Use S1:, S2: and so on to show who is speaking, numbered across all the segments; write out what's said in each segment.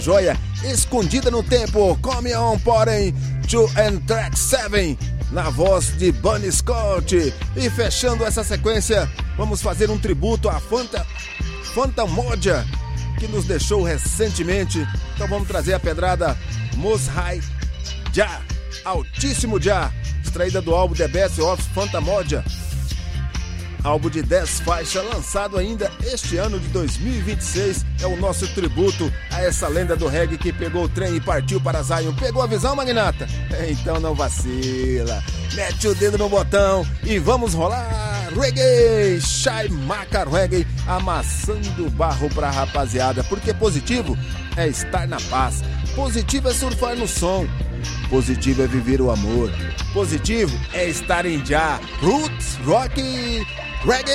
S1: joia escondida no tempo, Come On, porém, 2 and Track 7, na voz de Bunny Scott. E fechando essa sequência, vamos fazer um tributo a Phantom Moja, que nos deixou recentemente. Então vamos trazer a pedrada Most High Jah, Altíssimo Jah, extraída do álbum The Best of Phantom Moja, álbum de 10 faixas, lançado ainda este ano de 2026. É o nosso tributo a essa lenda do reggae que pegou o trem e partiu para Zion. Pegou a visão, magnata? Então não vacila, mete o dedo no botão e vamos rolar reggae. Shai Maca Reggae, amassando barro pra rapaziada, porque positivo é estar na paz, positivo é surfar no som, positivo é viver o amor, positivo é estar em Jah. Roots Rock Reggae.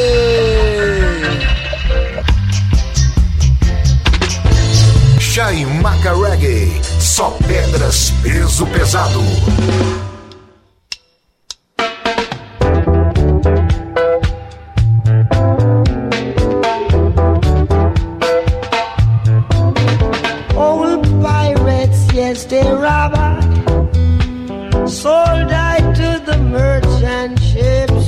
S2: Shai Maca Reggae, só pedras peso pesado.
S3: Old pirates, yes, they rob I, sold I to the merchant ships.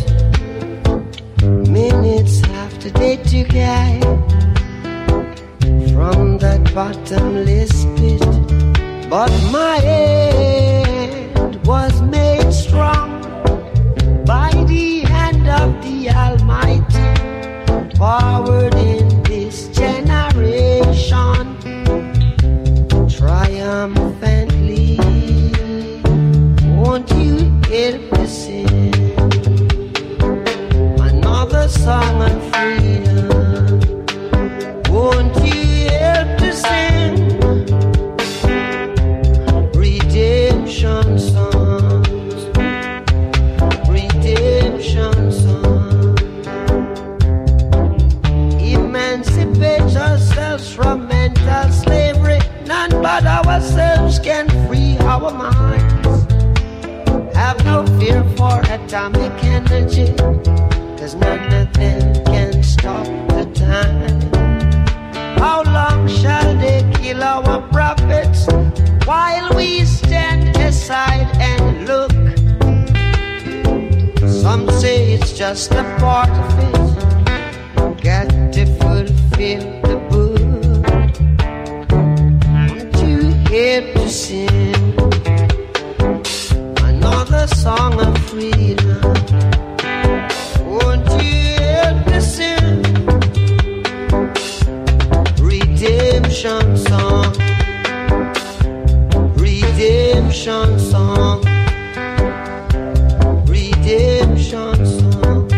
S3: Minutes after they took I from that bottomless pit, but my hand was made strong by the hand of the Almighty, forward in this generation, triumphantly. Won't you help me sing another song of freedom? Won't you help to sing redemption songs, redemption songs? Emancipate ourselves from mental slavery. None but ourselves can free our minds. Have no fear for atomic energy, 'cause none of them can stop the time. How long shall they kill our prophets while we stand aside and look? Some say it's just a part of it, got to fulfill the book. Won't you help to sing another song of freedom? Won't you help to sing redemption song, redemption song, redemption song?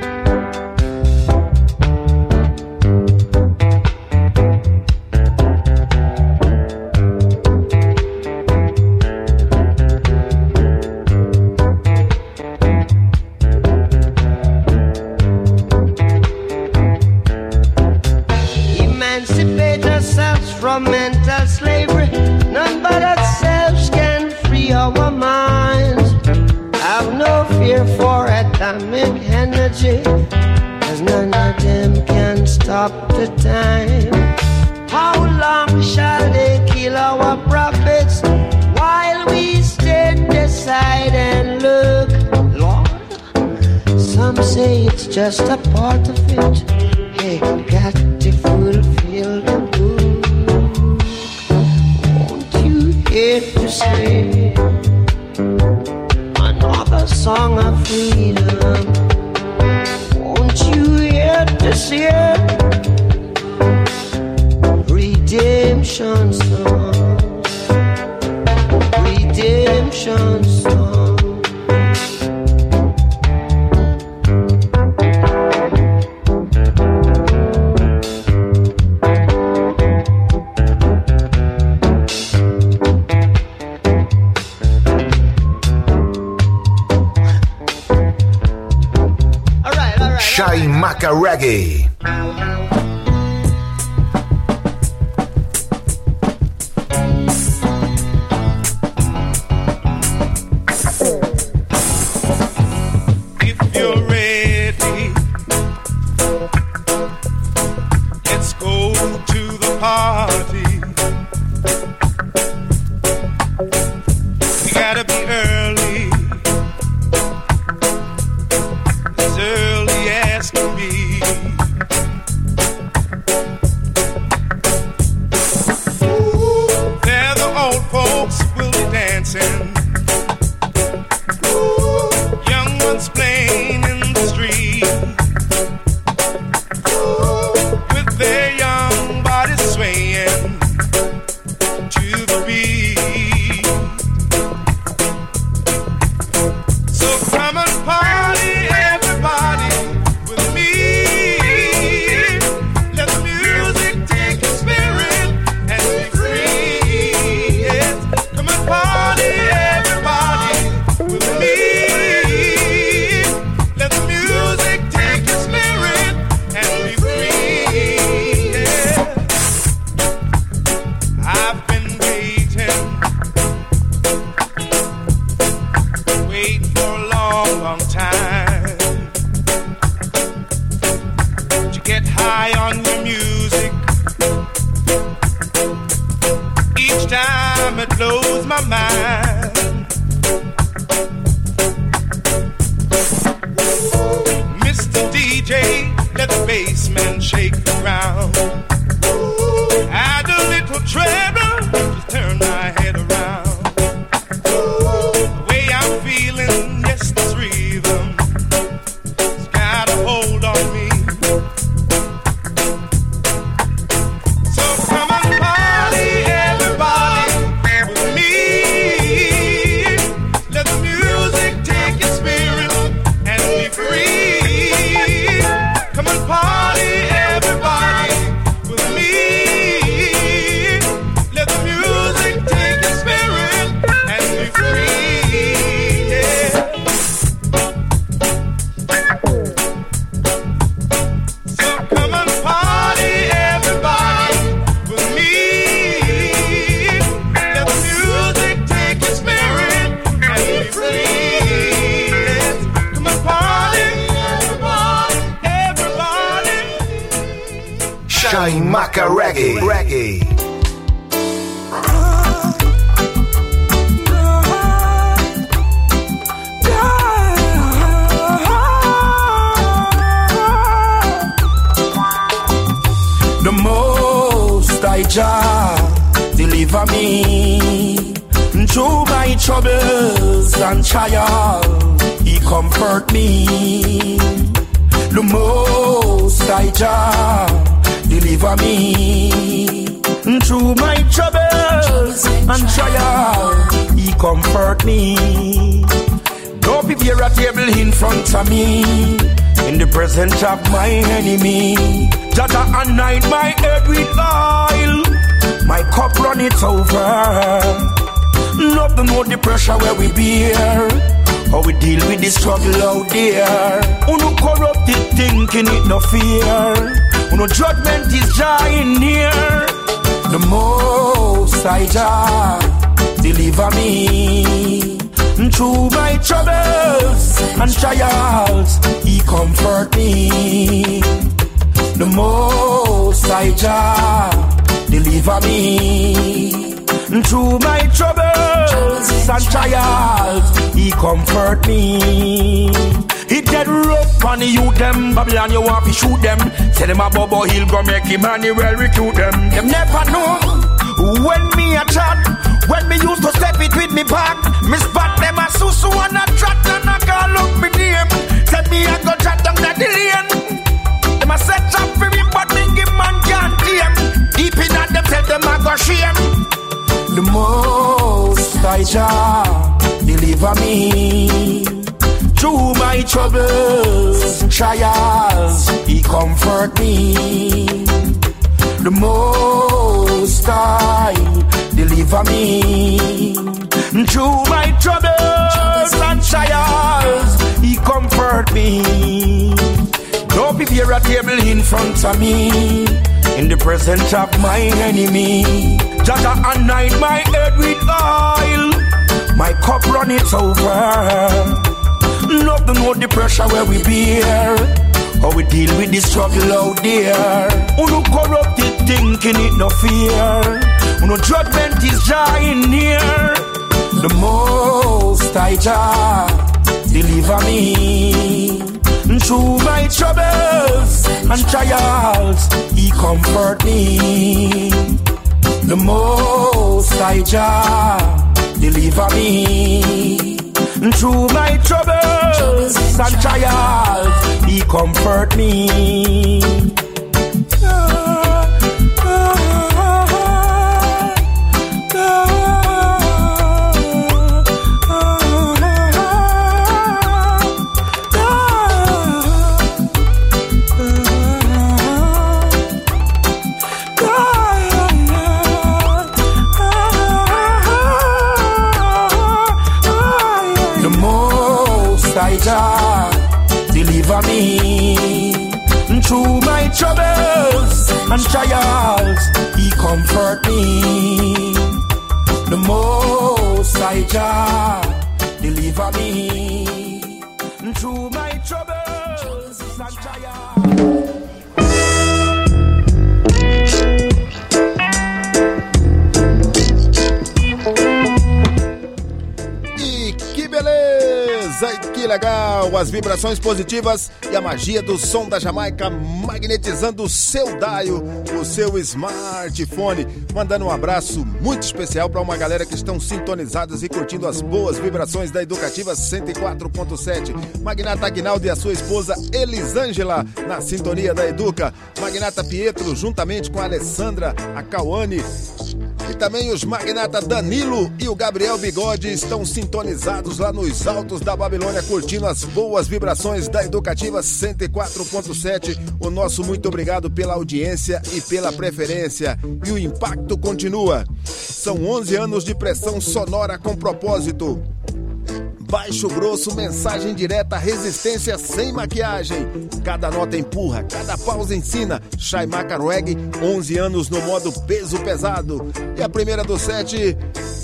S3: Emancipate ourselves from mental slavery. None but ourselves can free our minds. Have no fear for atomic energy, 'cause none of them can stop the time. How long shall they kill our prophets while we stand aside and look? Lord, some say it's just a part of it. Hey, got to fulfill the book. Won't you hear to say another song of freedom? Won't you hear to sing redemption songs, redemption songs?
S2: Shai Maca Reggae.
S4: If you're ready, let's go to the party. dancing. Young ones playing in the street with their young bodies swaying to the beat. So come and party, everybody, with me. Let the music take your spirit and be free. Yes, come and party, everybody, with me. Let the music take your spirit and be free. Yeah. I've been waiting for a long, long time to get high on your music. Each time it blows my mind. Mr. DJ, let the bassman shake the ground. Add a little treble, just turn my head around. The way I'm feeling, yes, this rhythm has got a hold on me. So come and party, everybody, with me. Let the music take your spirit and be free. Come and party, everybody, with me. Let the music take your spirit and be free. Yeah. So come and party, everybody, with me. Let the music take your spirit and be free. Yes. Come and party, everybody, everybody.
S2: Shaimaka Reggae.
S5: The Most High Jah deliver me through my troubles and trials. He comfort me. The Most High Jah deliver me through my troubles and trials. He comfort me. Don't prepare a table in front of me in the presence of my enemy. Jaja anoint my head with oil, my cup run it over. Nothing know the pressure where we bear, how we deal with the struggle out there. Uno corrupted thinking it no fear. Uno judgment is drawing near. The Most High Jah deliver me through my troubles and trials. He comfort me. The Most High Jah deliver me through my troubles and trials. He comfort me. He dead rough on the youth them. Babylon you want to shoot them. Say them a Bobo Hill go make Emmanuel recruit them. Them never know when me a chat. When me used to step it with me back. Me spot them a susu and a chat and a call up me name. Say me a go chat down the lane. Them a set up for me but me give man can't tame. Deep in at them tell them I go shame. The Most High Jah deliver me through my troubles, trials. He comfort me. The Most High deliver me through my troubles and trials. He comfort me. Don't prepare a table in front of me in the presence of my enemy. Jaja anoint my head with oil, my cup run it over. Nothing know the pressure where we bear, how we deal with the struggle out there. Uno corrupted thinking it no fear. Uno judgment is drawing near. The Most High Jah deliver me through my troubles and trials. He comfort me. The Most High Jah deliver me. Through my troubles and trials, He comfort me. Deliver me through my troubles and trials. He comfort me. The Most High Jah deliver me through my troubles and trials.
S1: Que legal, as vibrações positivas e a magia do som da Jamaica magnetizando o seu dial, o seu smartphone, mandando um abraço muito especial para uma galera que estão sintonizadas e curtindo as boas vibrações da Educativa 104.7. Magnata Aguinaldo e a sua esposa Elisângela na sintonia da Educa, Magnata Pietro juntamente com a Alessandra, a Cauane. E também os Magnata Danilo e o Gabriel Bigode estão sintonizados lá nos altos da Babilônia, curtindo as boas vibrações da Educativa 104.7. O nosso muito obrigado pela audiência e pela preferência. E o impacto continua. São 11 anos de pressão sonora com propósito. Baixo grosso, mensagem direta, resistência sem maquiagem. Cada nota empurra, cada pausa ensina. Chaimaca Reggae, 11 anos no modo peso pesado. E a primeira do set,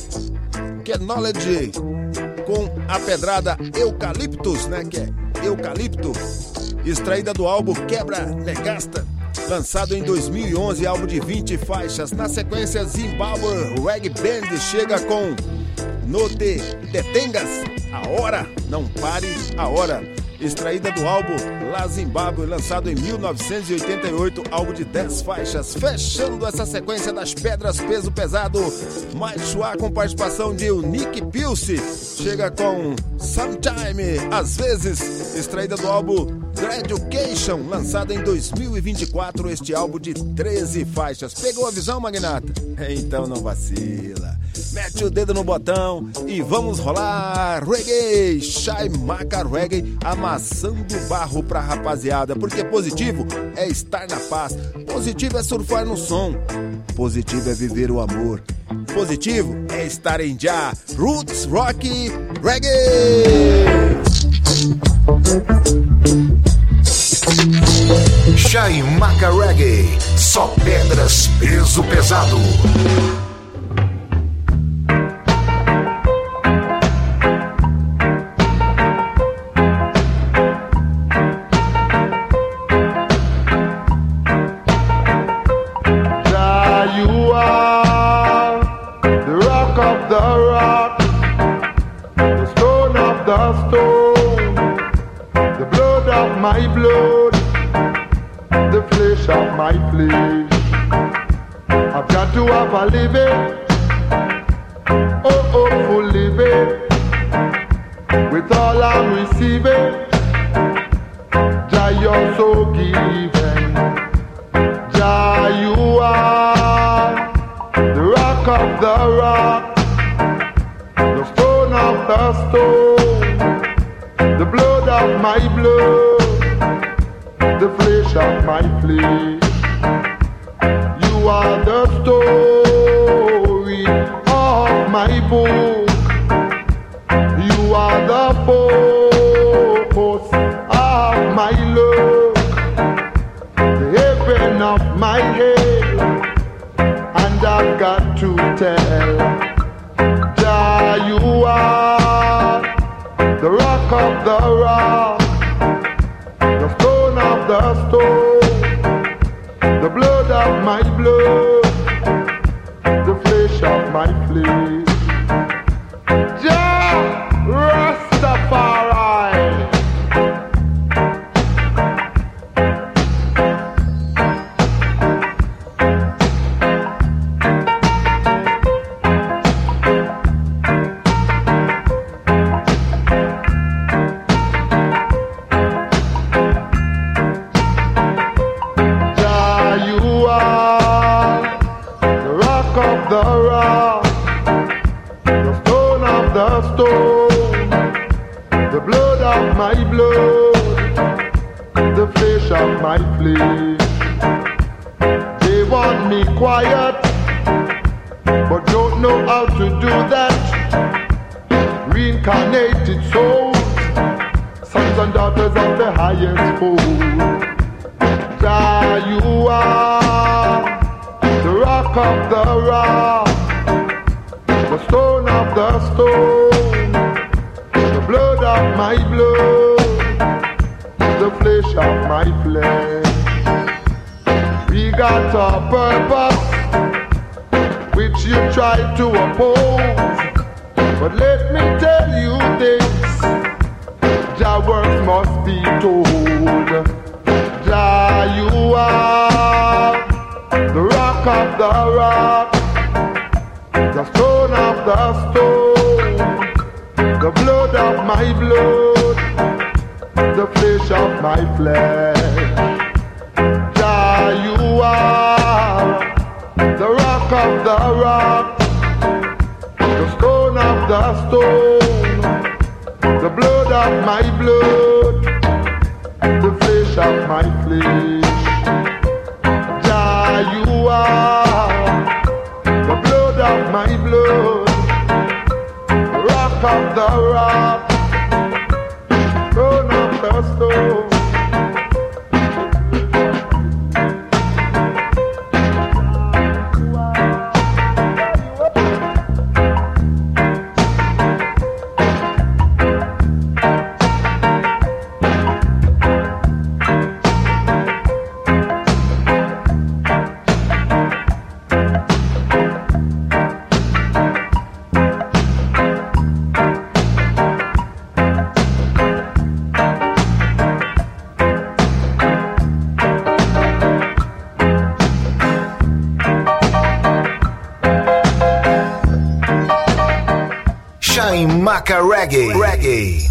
S1: que é Knowledge, com a pedrada Eucaliptus, né? Que é Eucalipto, extraída do álbum Quebra Negasta, lançado em 2011, álbum de 20 faixas. Na sequência, Zimbabwe Reggae Band chega com No Te Detengas, a hora, não pare a hora, extraída do álbum La Zimbabwe, lançado em 1988, álbum de 10 faixas. Fechando essa sequência das pedras peso pesado, Maixuá com participação de Nick Pilce, chega com Sometime, às vezes, extraída do álbum Education, lançado em 2024, este álbum de 13 faixas. Pegou a visão, Magnata? Então não vacila. Mete o dedo no botão e vamos rolar reggae, Chaimaca Reggae, amassando barro pra rapaziada, porque positivo é estar na paz, positivo é surfar no som, positivo é viver o amor, positivo é estar em Jah, Roots Rock Reggae.
S2: Chaimaca Reggae, só pedras, peso pesado.
S6: My blood, the flesh of my flesh. I've got to have a living, oh, full living. With all I'm receiving, Jah, you're so giving. Jah, you are the rock of the rock, the stone of the stone, the blood of my blood, the flesh of my flesh. You are the story of my book. You are the purpose of my look, the heaven of my head, and I've got to tell Jah, you are the rock of the rock, the stone of the stone, the blood of my blood, the flesh of my flesh. Jah Rastafari. rock, the stone of the stone, the blood of my blood, the flesh of my flesh. They want me quiet, but don't know how to do that. Reincarnated souls, sons and daughters of the highest fold. Jah, you are the rock of the rock, the stone of the stone, the blood of my blood, the flesh of my flesh. We got a purpose which you try to oppose, but let me tell you this, Jah works must be told. Jah, you are the rock of the rock, the stone of the stone, the blood of my blood, the flesh of my flesh. Jah, you are the rock of the rock, the stone of the stone, the blood of my blood, the flesh of my flesh. Jah, you are the blood of my blood, the rock of the rock, stone of the stone.
S2: Maka Reggae.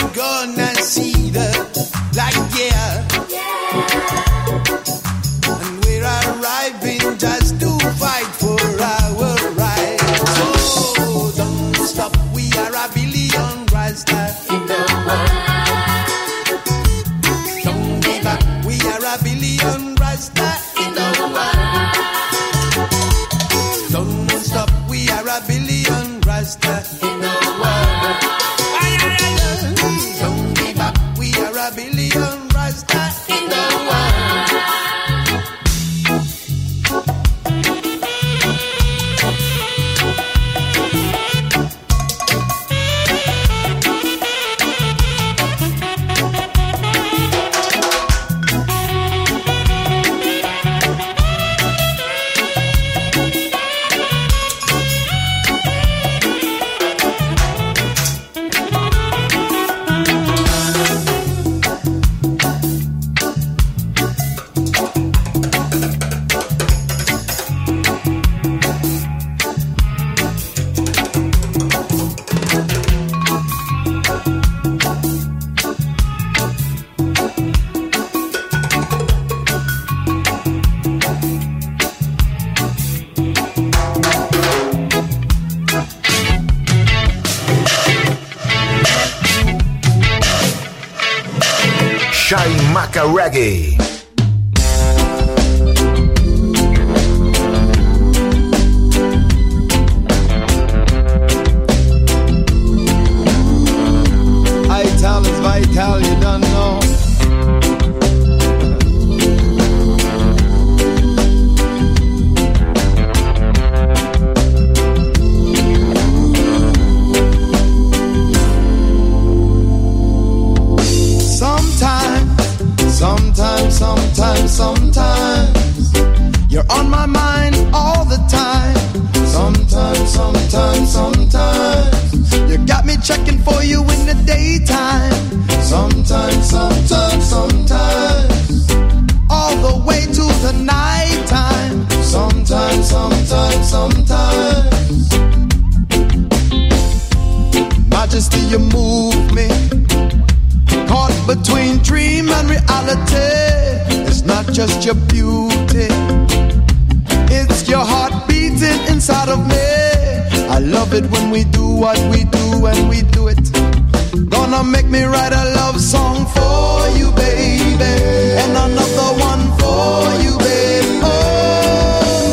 S7: gonna see the light, yeah. And we're arriving just to fight for our rights. So don't stop, we are a billion Rasta in the world. Don't give up, we are a billion Rasta in the world. Don't stop, we are a billion Rasta in the world. Don't give up, we are a billion Rasta in the world.
S2: Shaimaka Reggae.
S7: Vital is vital, you don't know. Sometimes you're on my mind all the time. Sometimes you got me checking for you in the daytime. Sometimes all the way to the nighttime. Sometimes Majesty, you move me, caught between dream and reality. It's not just your beauty, it's your heart beating inside of me. I love it when we do what we do and we do it. Gonna make me write a love song for you, baby, and another one for you, baby. Oh,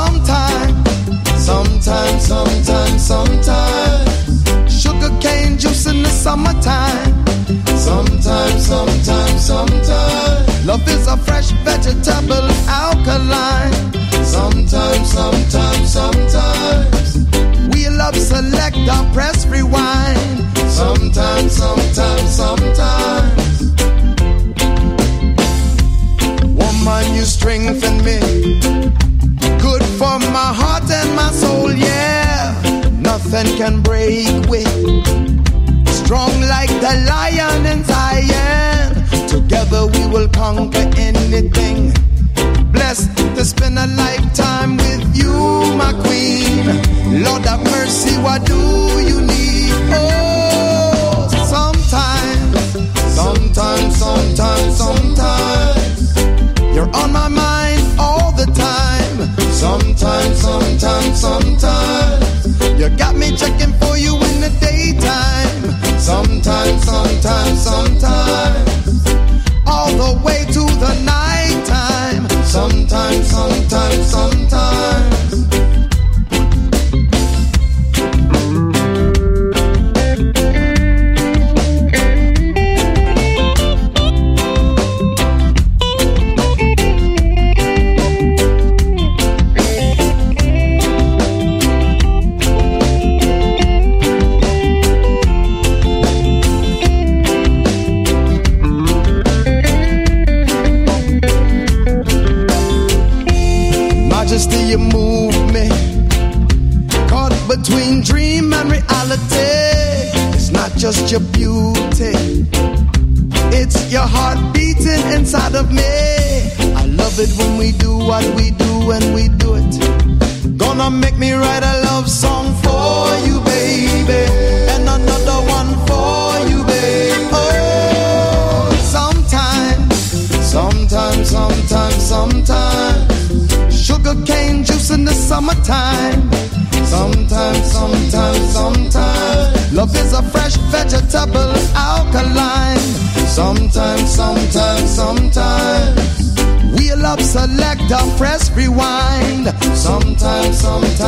S7: sometimes sugar cane juice in the summertime. Sometimes love is a fresh vegetable alkaline. Sometimes we love select or press rewind. Sometimes woman, you strengthen me, good for my heart and my soul, yeah. Nothing can break with, strong like the lion in Zion. Together we will conquer anything. Blessed to spend a lifetime with you, my queen. Lord have mercy, what do you need? Oh, sometimes you're on my mind all the time. Sometimes you got me checking for you in the daytime. Sometimes all the way to the nighttime. Sometimes you move me, caught between dream and reality. It's not just your beauty, it's your heart beating inside of me. I love it when we do what we do and we do it. Gonna make me write a love song for you, baby, and another one for you, baby. summertime. Sometimes love is a fresh vegetable alkaline. Sometimes we'll up select a fresh rewind. Sometimes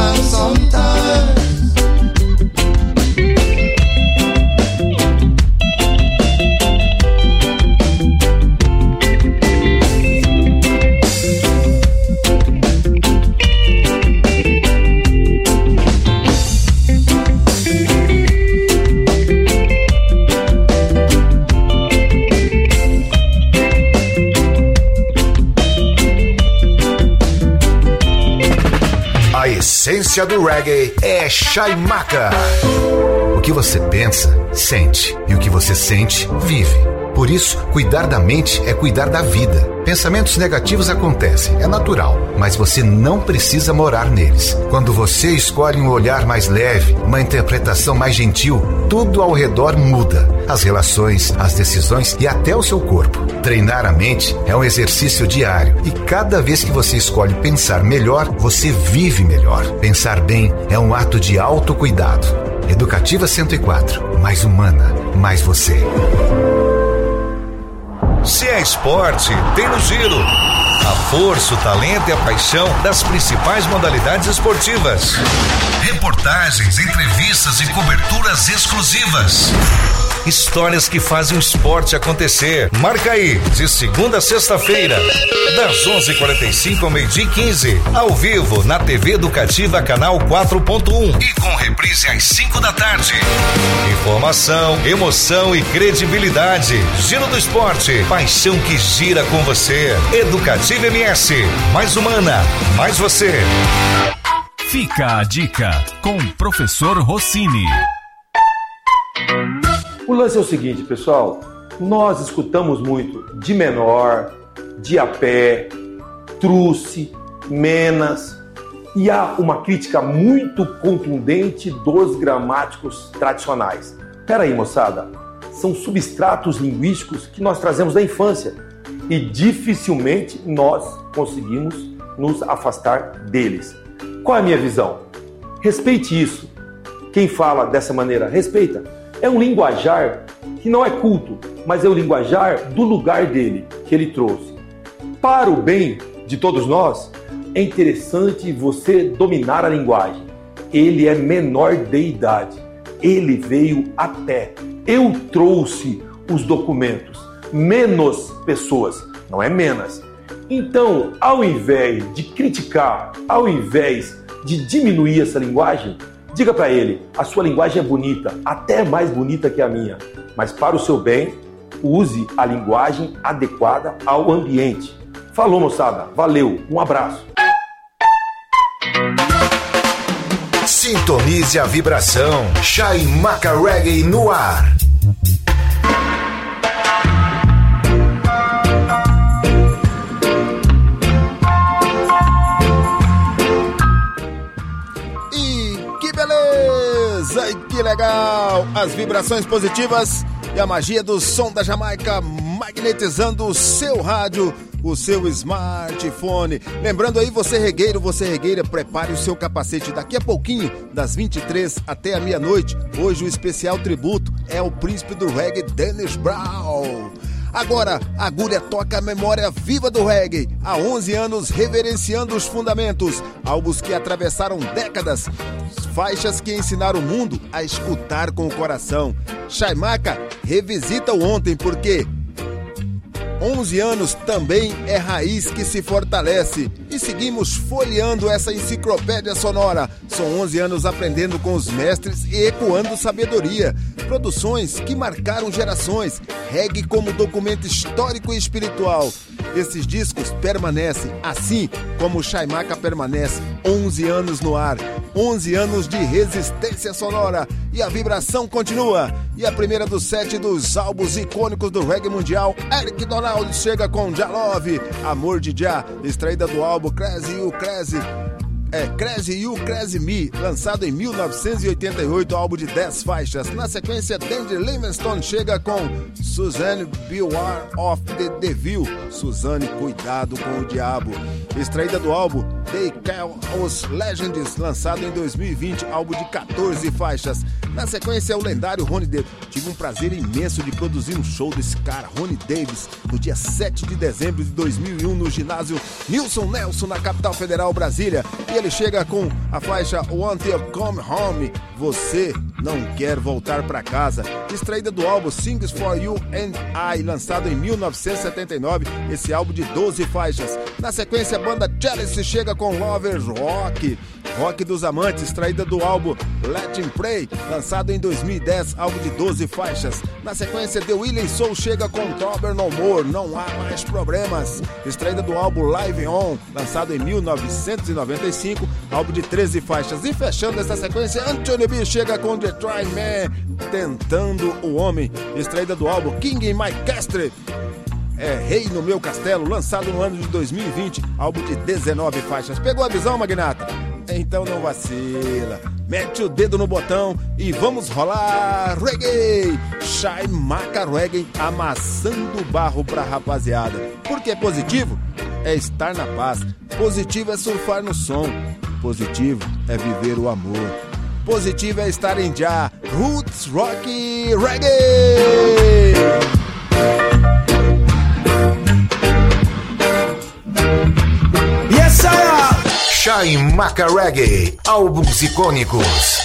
S2: A essência do reggae é Chaimaca. O que você pensa, sente. E o que você sente, vive. Por isso, cuidar da mente é cuidar da vida. Pensamentos negativos acontecem, é natural, mas você não precisa morar neles. Quando você escolhe um olhar mais leve, uma interpretação mais gentil, tudo ao redor muda. As relações, as decisões e até o seu corpo. Treinar a mente é um exercício diário e cada vez que você escolhe pensar melhor, você vive melhor. Pensar bem é um ato de autocuidado. Educativa 104, mais humana, mais você.
S8: Se é esporte, tem no Giro. A força, o talento e a paixão das principais modalidades esportivas. Reportagens, entrevistas e coberturas exclusivas. Histórias que fazem o esporte acontecer. Marca aí, de segunda a sexta-feira, das 11h45 ao 12h15, ao vivo na TV Educativa Canal 4.1 e com reprise às 5 da tarde. Informação, emoção e credibilidade. Giro do Esporte, paixão que gira com você. Educativa MS, mais humana, mais você.
S9: Fica a dica com o professor Rossini.
S10: O lance é o seguinte, pessoal, nós escutamos muito de menor, de a pé, truce, menas, e há uma crítica muito contundente dos gramáticos tradicionais. Peraí, moçada, são substratos linguísticos que nós trazemos da infância e dificilmente nós conseguimos nos afastar deles. Qual é a minha visão? Respeite isso. Quem fala dessa maneira, respeita. É um linguajar que não é culto, mas é o linguajar do lugar dele, que ele trouxe. Para o bem de todos nós, é interessante você dominar a linguagem. Ele é menor de idade. Ele veio a pé. Eu trouxe os documentos. Menos pessoas, não é menos. Então, ao invés de criticar, ao invés de diminuir essa linguagem, diga para ele, a sua linguagem é bonita, até mais bonita que a minha, mas para o seu bem, use a linguagem adequada ao ambiente. Falou, moçada, valeu, um abraço.
S2: Sintonize a vibração, Chaimaca Reggae no ar.
S1: Que legal! As vibrações positivas e a magia do som da Jamaica magnetizando o seu rádio, o seu smartphone. Lembrando aí, você regueiro, você regueira, prepare o seu capacete daqui a pouquinho, das 23 até a meia-noite. Hoje o especial tributo é o príncipe do reggae, Dennis Brown. Agora, a agulha toca a memória viva do reggae. Há 11 anos reverenciando os fundamentos, álbuns que atravessaram décadas, faixas que ensinaram o mundo a escutar com o coração. Chaimaca revisita o ontem, porque 11 anos também é raiz que se fortalece. E seguimos folheando essa enciclopédia sonora. São 11 anos aprendendo com os mestres e ecoando sabedoria. Produções que marcaram gerações. Reggae como documento histórico e espiritual. Esses discos permanecem, assim como o Chaimaca permanece. 11 anos no ar. 11 anos de resistência sonora. E a vibração continua. E a primeira do set dos álbuns icônicos do reggae mundial, Eric Donald chega com Jah Love, Amor de Jah, extraída do álbum Crazy You Crazy. é Crazy You, Crazy Me, lançado em 1988, álbum de 10 faixas. Na sequência, Dandy Livingstone chega com Suzanne Beware of the Devil, Suzanne, cuidado com o diabo, extraída do álbum They Call Us Legends, lançado em 2020, álbum de 14 faixas. Na sequência, o lendário Ronnie Davis. Tive um prazer imenso de produzir um show desse cara, Ronnie Davis, no dia 7 de dezembro de 2001, no ginásio Nilson Nelson, na capital federal, Brasília. E ele chega com a faixa Want You Come Home, Você Não Quer Voltar Pra Casa, extraída do álbum Sings For You and I, lançado em 1979, esse álbum de 12 faixas. Na sequência, a banda Chalice chega com Lovers Rock, Rock dos Amantes, extraída do álbum Let Him Pray, lançado em 2010, álbum de 12 faixas. Na sequência, The Willing Soul chega com Trouble No More, Não Há Mais Problemas, extraída do álbum Live On, lançado em 1995, álbum de 13 faixas. E fechando essa sequência, Anthony B chega com The Try Man, Tentando o Homem, extraída do álbum King in My Castle, Rei no Meu Castelo, lançado no ano de 2020, álbum de 19 faixas. Pegou a visão, magnata? Então não vacila, mete o dedo no botão e vamos rolar reggae. Chaimaca Reggae, amassando barro pra rapaziada. Porque positivo é estar na paz, positivo é surfar no som, positivo é viver o amor, positivo é estar em já. Roots Rock Reggae.
S7: Yes, I am.
S2: Chaimaca Reggae, álbuns icônicos.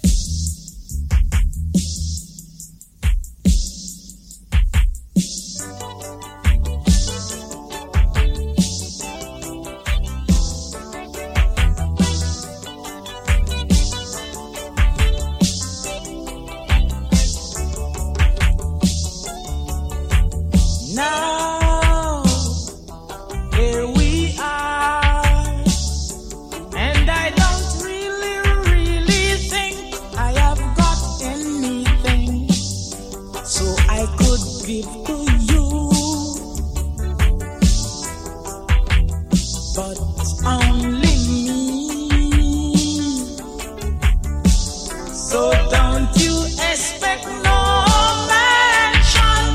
S11: Now, here we are, and I don't really think I have got anything, so I could give to you, but only me. So don't you expect no mansion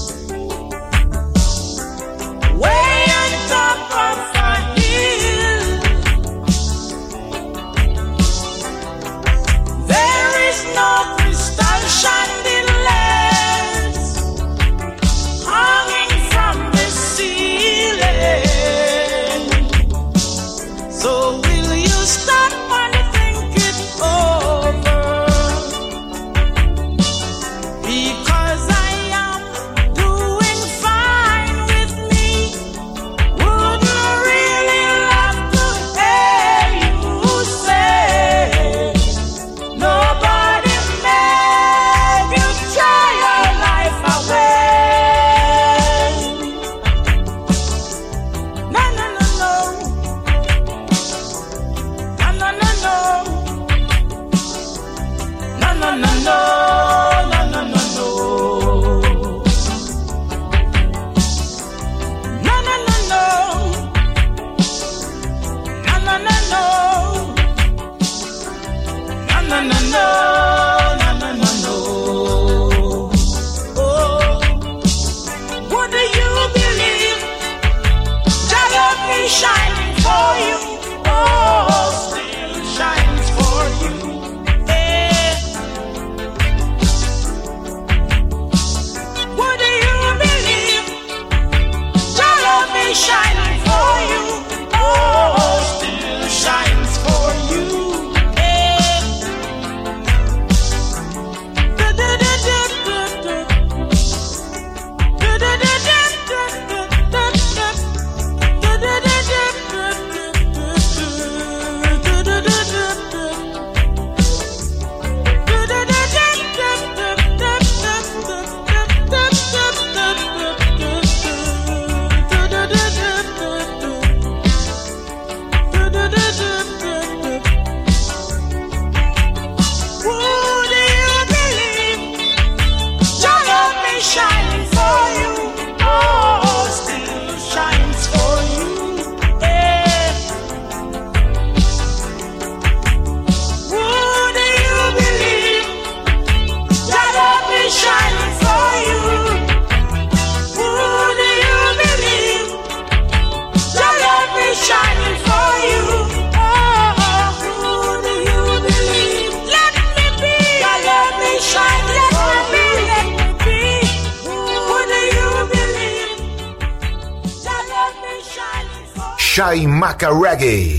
S11: way on top of a hill. There is no crystal chandeliers hanging from the ceiling.
S2: Chaimaca Reggae.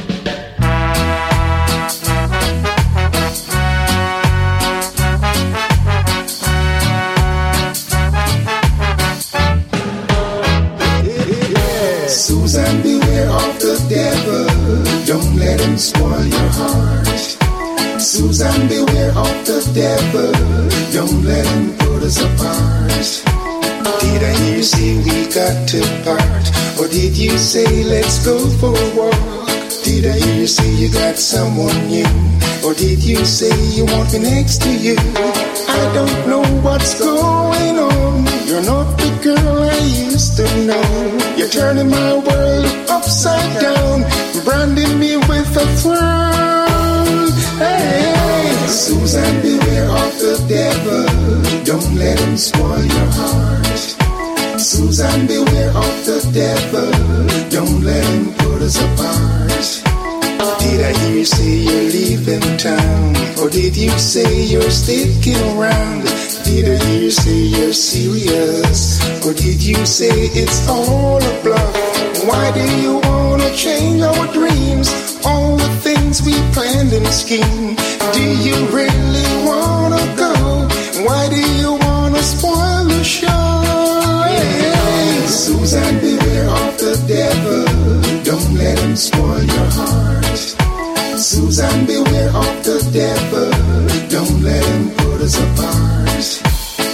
S12: Susan, beware of the devil. Don't let him spoil your heart. Susan, beware of the devil. Don't let him put us apart. Did I hear you say we got to part? Or did you say let's go for a walk? Did I hear you say you got someone new? Or did you say you want me next to you? I don't know what's going on. You're not the girl I used to know. You're turning my world upside down, branding me with a throne. Hey, Susan, beware of the devil. Don't let him spoil your heart. Susan, beware of the devil. Don't let him put us apart. Did I hear you say you're leaving town? Or did you say you're sticking around? Did I hear you say you're serious? Or did you say it's all a bluff? Why do you wanna change our dreams? All the things we planned and schemed. Do you really wanna go? Why do you wanna spoil the show? Hey, Susan, beware of the devil. Don't let him spoil your heart. Susan, beware of the devil. Don't let him put us apart.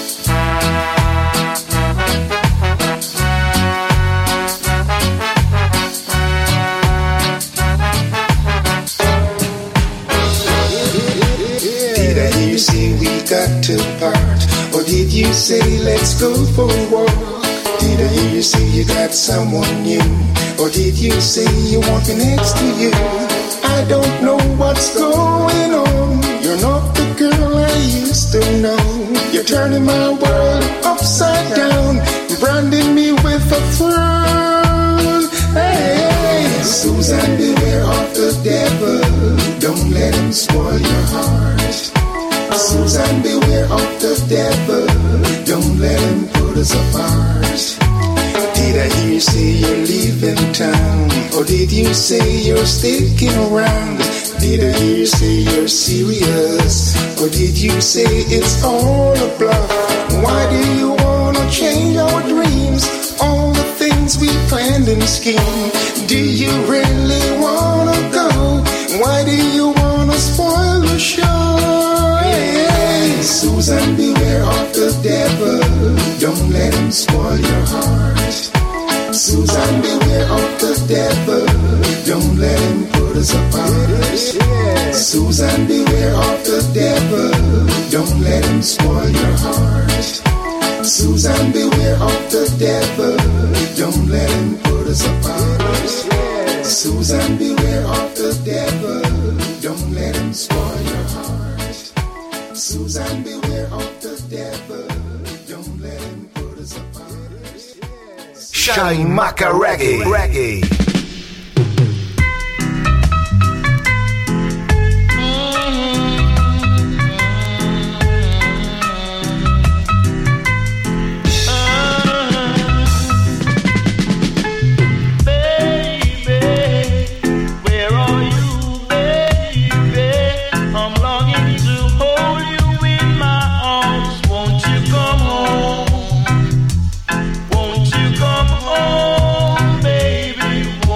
S12: Did I hear you say we got to part? Or did you say let's go for a walk? Did I hear you say you got someone new? Or did you say you want me next to you? I don't know what's going on. You're not the girl I used to know. You're turning my world upside down, branding me with a throne. Hey, Susan, beware of the devil. Don't let him spoil your heart. Susan, beware of the devil. Don't let him put us apart. Did I hear you say you're leaving town? Or did you say you're sticking around? Did I hear you say you're serious? Or did you say it's all a bluff? Why do you wanna change our dreams? All the things we planned and schemed. Do you really wanna go? Why do you wanna spoil the show? Hey, Susan, beware of the devil. Don't let him spoil your heart. Susan, beware of the devil. Don't let him put us apart. Susan, beware of the devil. Don't let him spoil your heart. Susan, beware of the devil. Don't let him put us apart. Susan, beware of the devil. Don't let him spoil your heart. Susan, beware of the devil. Don't let him put us apart.
S2: Chaimaca Reggae.
S11: Won't you come home, baby?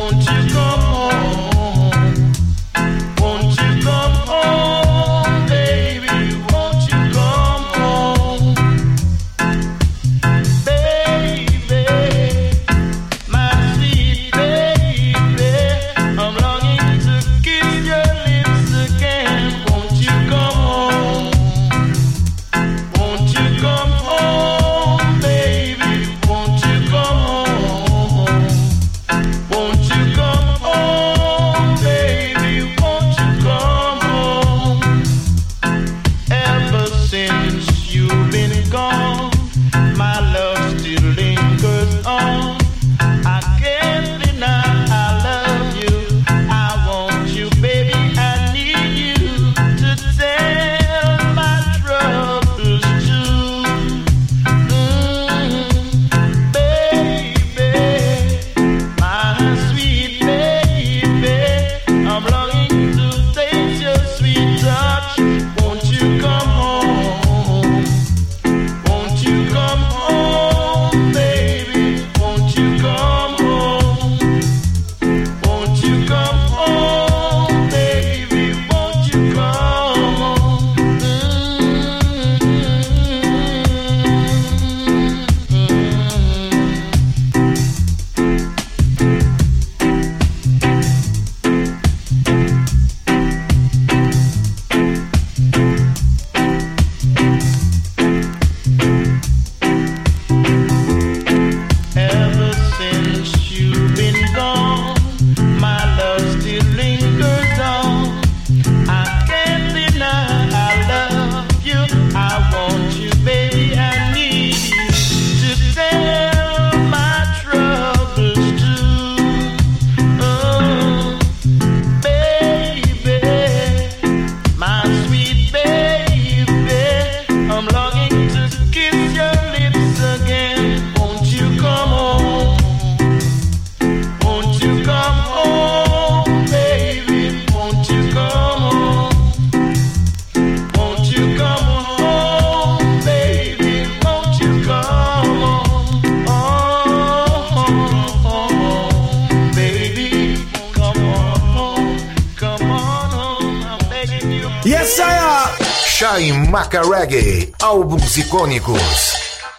S2: Chaimaca Reggae, álbuns icônicos.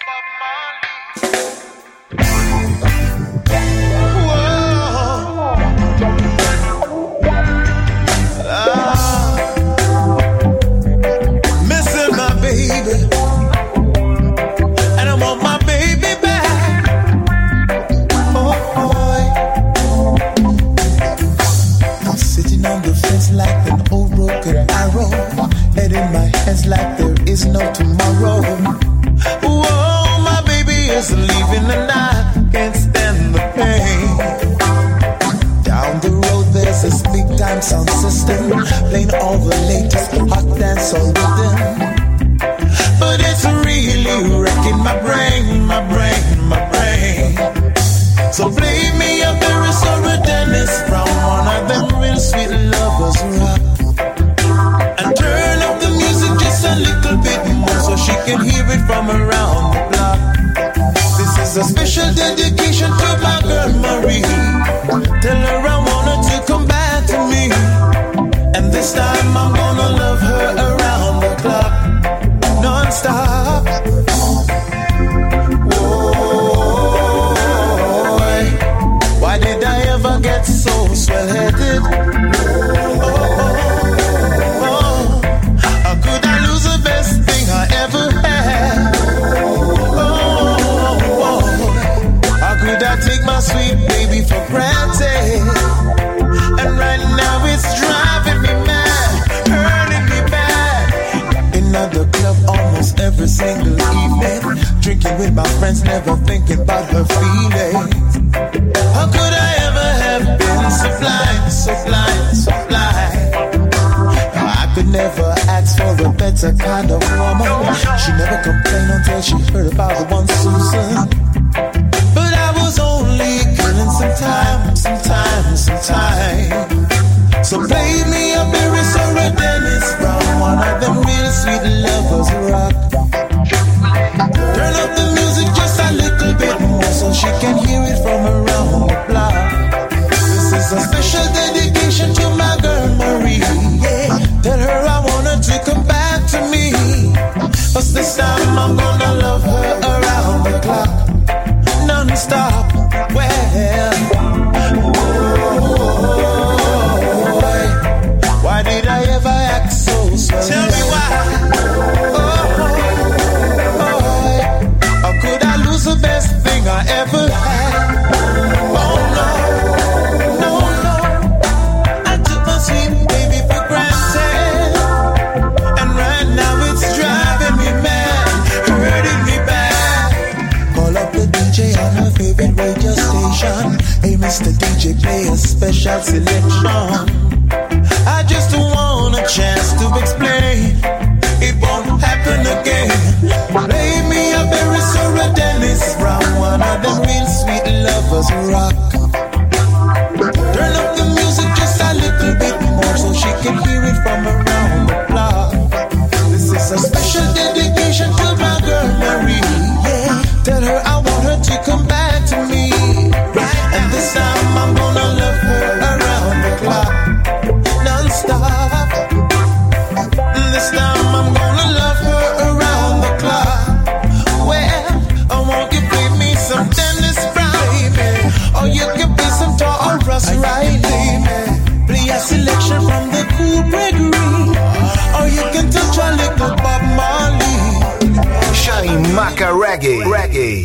S7: Like an old broken arrow, head in my hands like there is no tomorrow. Whoa, my baby is leaving and I can't stand the pain. Down the road there's this big time sound system playing all the latest hot dance on rhythm. But it's really wrecking my brain, my brain, my brain. So play me a very sorry Dennis Brown, one of them real sweet lovers rock. And turn up the music just a little bit more so she can hear it from around the block. This is a special dedication to my girl Marie. Tell her I want her to come back to me. And this time I'm gonna love her around the clock, non-stop. Why did I ever get so swell-headed? How could I lose the best thing I ever had? How could I take my sweet baby for granted? And right now it's driving me mad, hurting me bad. In the club almost every single evening, drinking with my friends, never thinking about her feelings. How could I ever have been so blind, so blind, so blind? I could never ask for a better kind of woman. She never complained until she heard about the one Susan. But I was only killing some time, some time, some time. So play me a very sorry Dennis Brown, one of them real sweet lovers rock. Turn up the music just a little bit more so she can hear it from around the block. This is a special dedication to my girl Marie. Yeah. Tell her I want her to come back to me. But this time I'm gonna love her around the clock, non-stop. Well, why did I ever act so swell? Tell me why. How could I lose the best thing I ever had? Oh no, no, no. I took my sweet baby for granted. And right now it's driving me mad, hurting me bad. Call up the DJ on her favorite radio station. Hey Mr. DJ, play a special selection. I just want a chance to explain. It won't happen again. Play me a very sorry Dennis Brown, one of them real sweet lovers rock. Turn up the music just a little bit more so she can hear it from around the block. This is a special dedication to my girl Marie. Yeah. Tell her I want her to come back to me. And this time I'm gonna love her around the clock, non-stop. This time I'm gonna love her around the clock. Well, I want you to play me some Dennis Brown, or you can play some Taurus Riley. Play a selection from the Cool Gregory, or you can touch a little Bob Marley.
S2: Chaimaca Reggae. Reggae.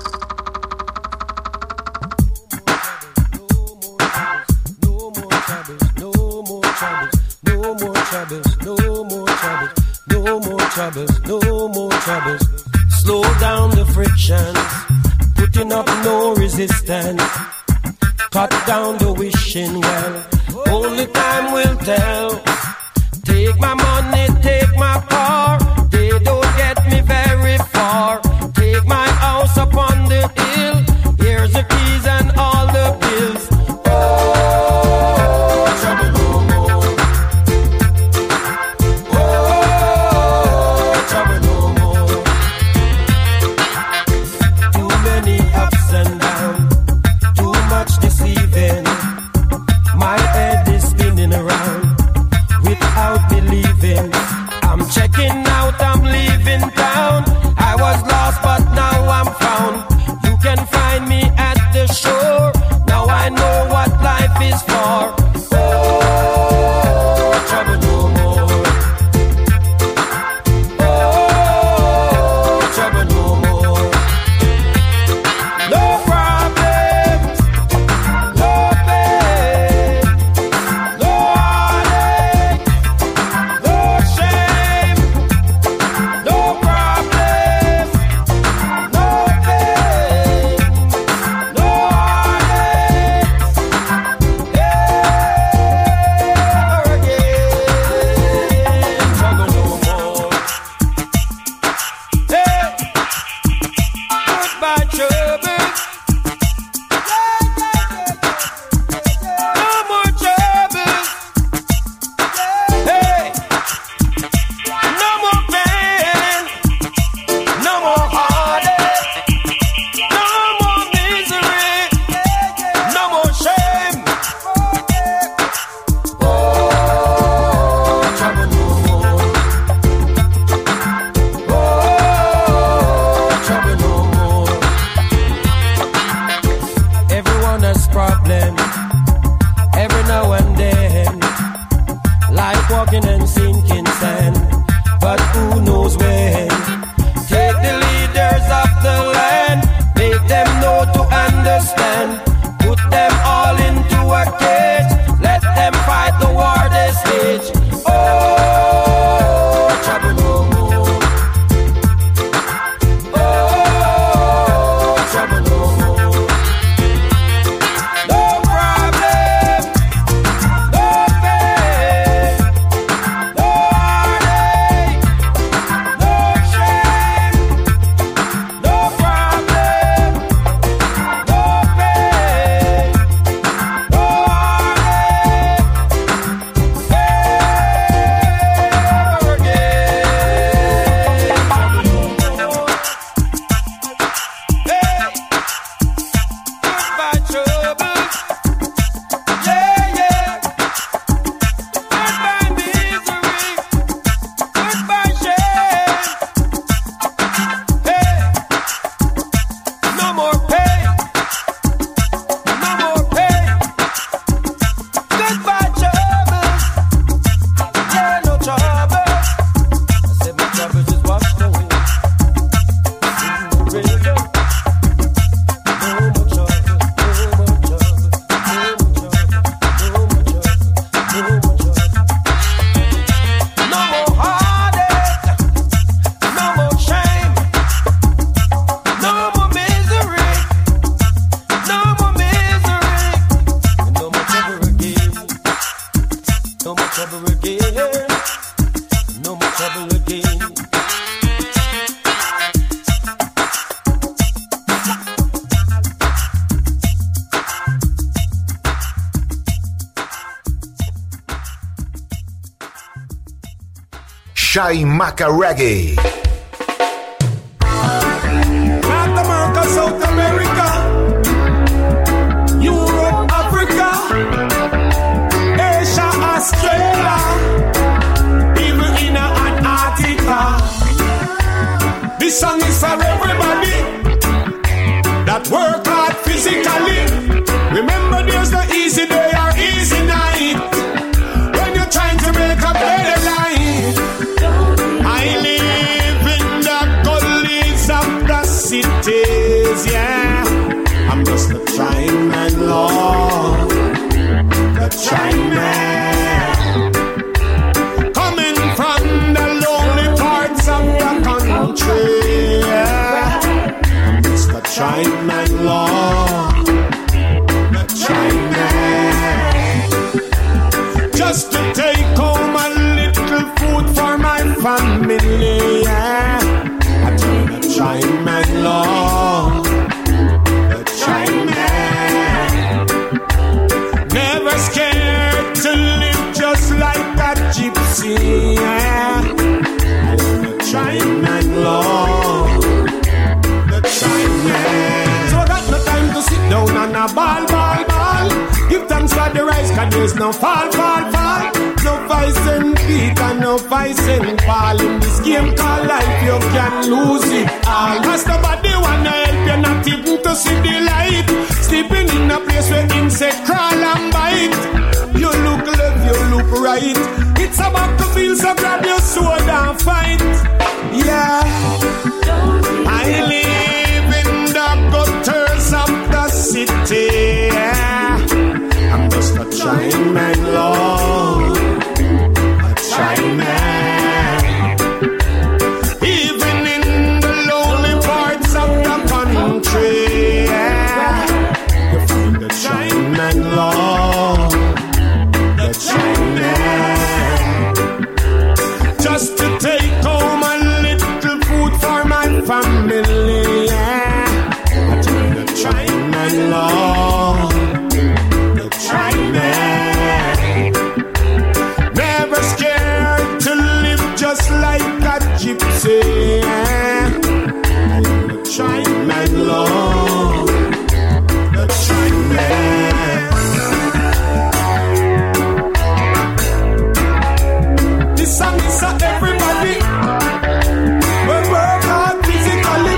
S13: No more troubles. Slow down the frictions, putting up no resistance. Cut down the wishing well. Only time will tell. Take my money, take my car. They don't get me very far. Take my house upon the hill. Here's the keys and all the bills. Oh, trouble no more. Oh, trouble no more. Too many ups and downs. Too much deceiving. My head is spinning around without believing. I'm checking
S2: Chaimaca Reggae.
S5: North America, South America, Europe, Africa, Asia, Australia, even in Antarctica. This song is for everybody that work hard physically. Remember, there's no easy day or easy night when you're trying to make a better life. I live in the gullies of the cities, yeah. I'm just a trying man, Lord, the trying man. Coming from the lonely parts of the country, yeah. I'm just a trying man, Lord, the trying man. Just to take home a little food for my family, yeah. I tell the trying man, Lord, the trying man. Never scared to live just like a gypsy, yeah. The trying man, Lord, the trying man. So I got no time to sit down and a ball. Give thanks for the rise, cause there's no fall. No vice and beat and no vice and fall. In this game called life, you can lose it all. Cause nobody wanna help you, not even to see the light. Sleeping in a place where insects crawl and bite. You look left, you look right. It's about to feel so grab your sword and fight. Yeah, I live in the gutters of the city, yeah. I'm just a trying man, Lord, a trying man. Even in the lonely parts of the country, yeah. You find the trying man, Lord, the trying man. Just to take home a little food for my family, yeah. I tell the trying man, Lord, trying man. Never scared to live just like a gypsy, yeah. The trying man, Lord, the trying man. This song is for everybody. We work hard physically.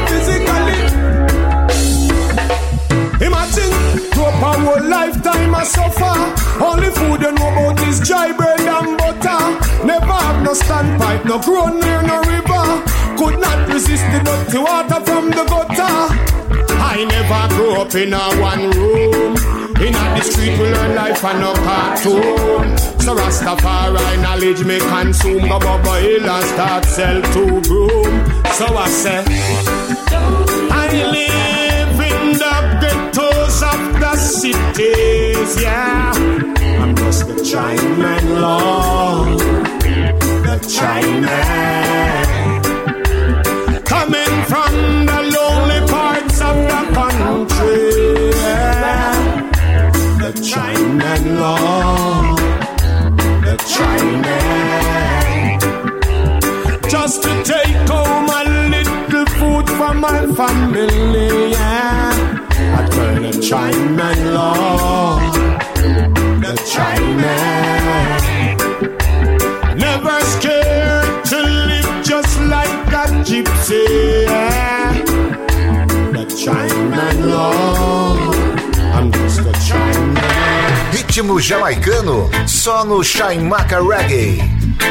S5: Imagine grow up a whole lifetime of suffer. Only food you know about is dry bread and butter. Never have no standpipe, no grow near no river. Could not resist the dirty water from the gutter. I never grew up in a one room. In the street we learn life and no cartoon. So Rastafari knowledge me consume. Go Bubba Hill and start sell to broom. So I say I live in the ghettos of the cities, yeah. I'm just the trying man, Lord, the trying man. Coming from the lonely parts of the country, yeah. The trying man, Lord, the trying man. Just to take home a little food for my family, yeah. I turn the trying man, Lord, the trying man. Never scared to live just like a gypsy, yeah. The trying man, Lord, I'm just a trying man.
S2: Ritmo jamaicano, só no Chaimaca Reggae.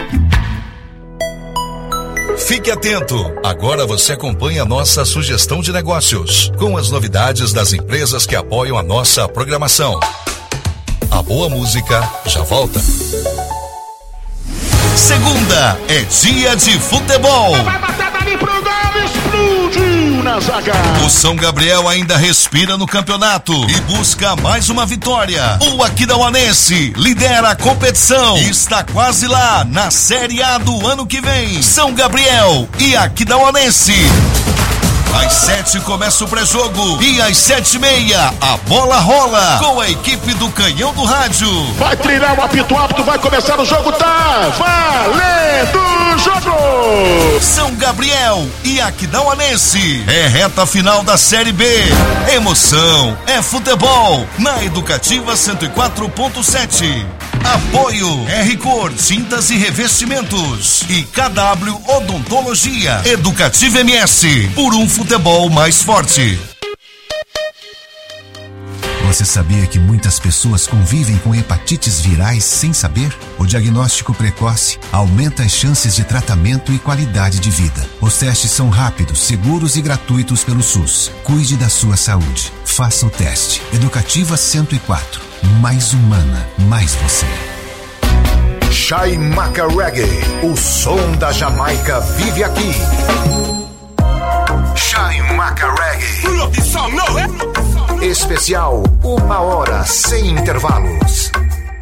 S8: Fique atento, agora você acompanha a nossa sugestão de negócios, com as novidades das empresas que apoiam a nossa programação. A boa música já volta. Segunda é dia de futebol.
S14: Vai bater dali pro gol, explodiu na zaga.
S8: O São Gabriel ainda respira no campeonato e busca mais uma vitória. O Aquidauanense lidera a competição e está quase lá na Série A do ano que vem. São Gabriel e Aquidauanense. Às 7 começa o pré-jogo e às 7h30 a bola rola com a equipe do Canhão do Rádio.
S14: Vai trilhar o apito apto, vai começar o jogo, tá valendo o jogo!
S8: São Gabriel e Aquidauanense. É reta final da Série B. Emoção é futebol na Educativa 104.7. Apoio R-Cor Tintas e Revestimentos e KW Odontologia. Educativa MS, por um futebol mais forte.
S15: Você sabia que muitas pessoas convivem com hepatites virais sem saber? O diagnóstico precoce aumenta as chances de tratamento e qualidade de vida. Os testes são rápidos, seguros e gratuitos pelo SUS. Cuide da sua saúde. Faça o teste. Educativa 104. Mais humana, mais você.
S2: Chaimaca Reggae. O som da Jamaica vive aqui. Chaimaca Reggae. Especial 1 hora sem intervalos.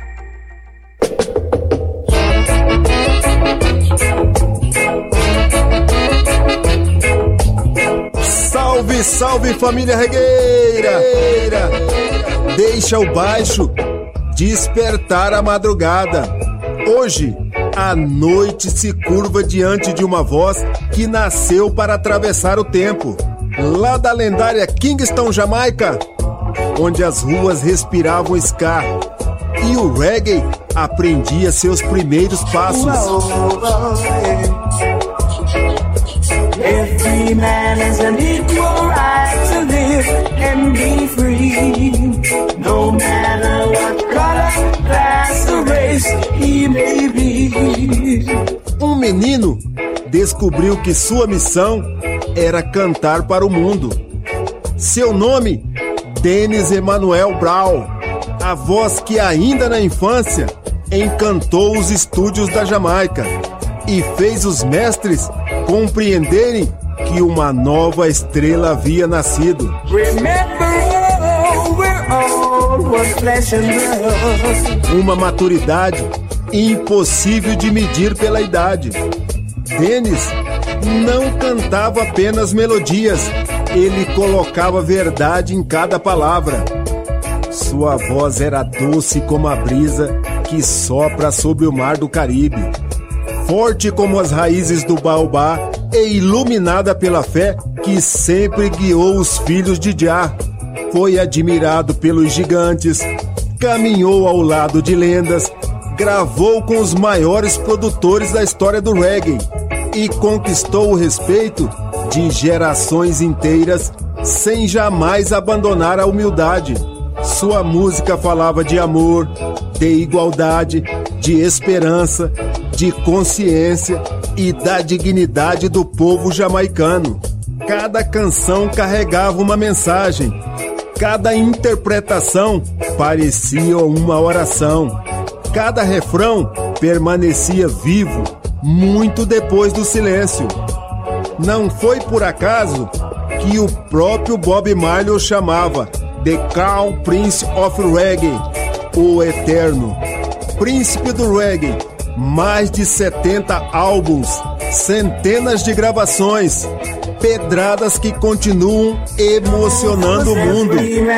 S1: Salve, salve família regueira! Deixa o baixo despertar a madrugada. Hoje, a noite se curva diante de uma voz que nasceu para atravessar o tempo. Lá da lendária Kingston, Jamaica, onde as ruas respiravam ska e o reggae aprendia seus primeiros passos.
S11: Every man has an equal right to live and be free, no matter what color, class, or race he may be.
S1: Um menino descobriu que sua missão era cantar para o mundo. Seu nome, Dennis Emanuel Brown, a voz que ainda na infância encantou os estúdios da Jamaica e fez os mestres compreenderem que uma nova estrela havia nascido. Uma maturidade impossível de medir pela idade. Dennis não cantava apenas melodias, ele colocava verdade em cada palavra. Sua voz era doce como a brisa que sopra sobre o mar do Caribe, forte como as raízes do baobá e iluminada pela fé que sempre guiou os filhos de Jah. Foi admirado pelos gigantes, caminhou ao lado de lendas, gravou com os maiores produtores da história do reggae e conquistou o respeito de gerações inteiras sem jamais abandonar a humildade. Sua música falava de amor, de igualdade, de esperança, de consciência e da dignidade do povo jamaicano. Cada canção carregava uma mensagem, cada interpretação parecia uma oração, cada refrão permanecia vivo muito depois do silêncio. Não foi por acaso que o próprio Bob Marley o chamava The Crown Prince of Reggae, o Eterno, Príncipe do Reggae. Mais de 70 álbuns, centenas de gravações, pedradas que continuam emocionando o mundo.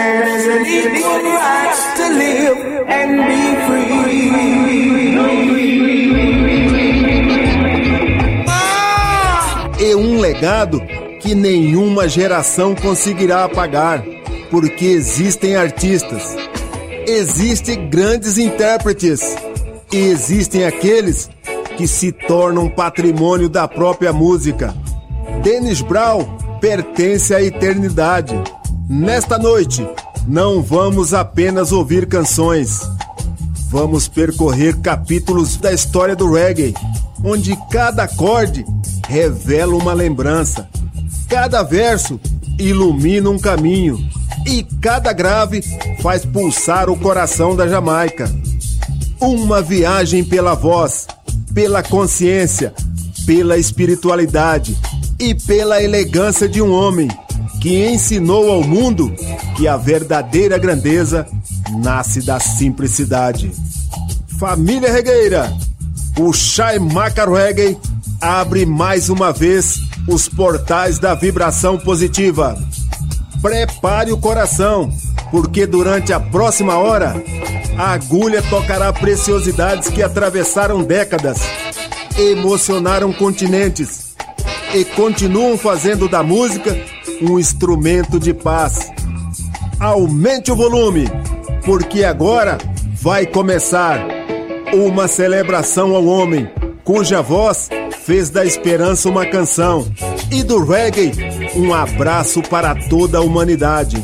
S1: E um legado que nenhuma geração conseguirá apagar, porque existem artistas, existem grandes intérpretes e existem aqueles que se tornam patrimônio da própria música. Dennis Brown pertence à eternidade. Nesta noite, não vamos apenas ouvir canções, vamos percorrer capítulos da história do reggae, onde cada acorde revela uma lembrança, cada verso ilumina um caminho e cada grave faz pulsar o coração da Jamaica. Uma viagem pela voz, pela consciência, pela espiritualidade e pela elegância de um homem que ensinou ao mundo que a verdadeira grandeza nasce da simplicidade. Família regueira, o Chaimaca Reggae abre mais uma vez os portais da vibração positiva. Prepare o coração, porque durante a próxima hora, a agulha tocará preciosidades que atravessaram décadas, emocionaram continentes e continuam fazendo da música um instrumento de paz. Aumente o volume, porque agora vai começar uma celebração ao homem, cuja voz fez da esperança uma canção e do reggae um abraço para toda a humanidade.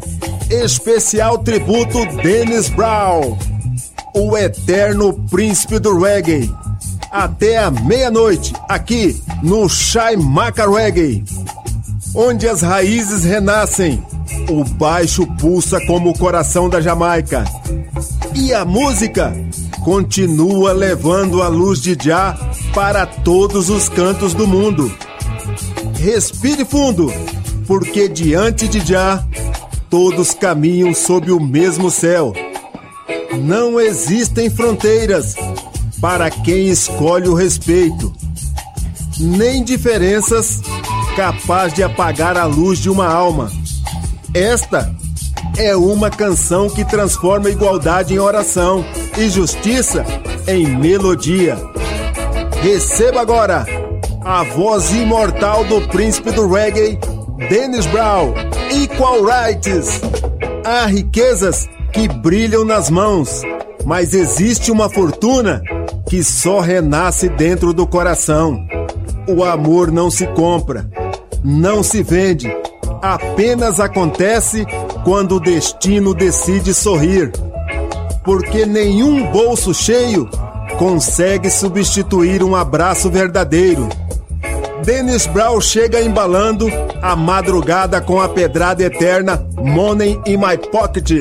S1: Especial tributo Dennis Brown, o eterno príncipe do reggae. Até a meia-noite, aqui no Chaimaca Reggae, onde as raízes renascem, o baixo pulsa como o coração da Jamaica e a música continua levando a luz de Jah para todos os cantos do mundo. Respire fundo, porque diante de Jah todos caminham sob o mesmo céu. Não existem fronteiras para quem escolhe o respeito, nem diferenças capaz de apagar a luz de uma alma. Esta é uma canção que transforma a igualdade em oração e justiça em melodia. Receba agora a voz imortal do príncipe do reggae, Dennis Brown, Equal Rights. Há riquezas que brilham nas mãos, mas existe uma fortuna que só renasce dentro do coração. O amor não se compra, não se vende, apenas acontece quando o destino decide sorrir. Porque nenhum bolso cheio consegue substituir um abraço verdadeiro. Dennis Brown chega embalando a madrugada com a pedrada eterna Money in My Pocket.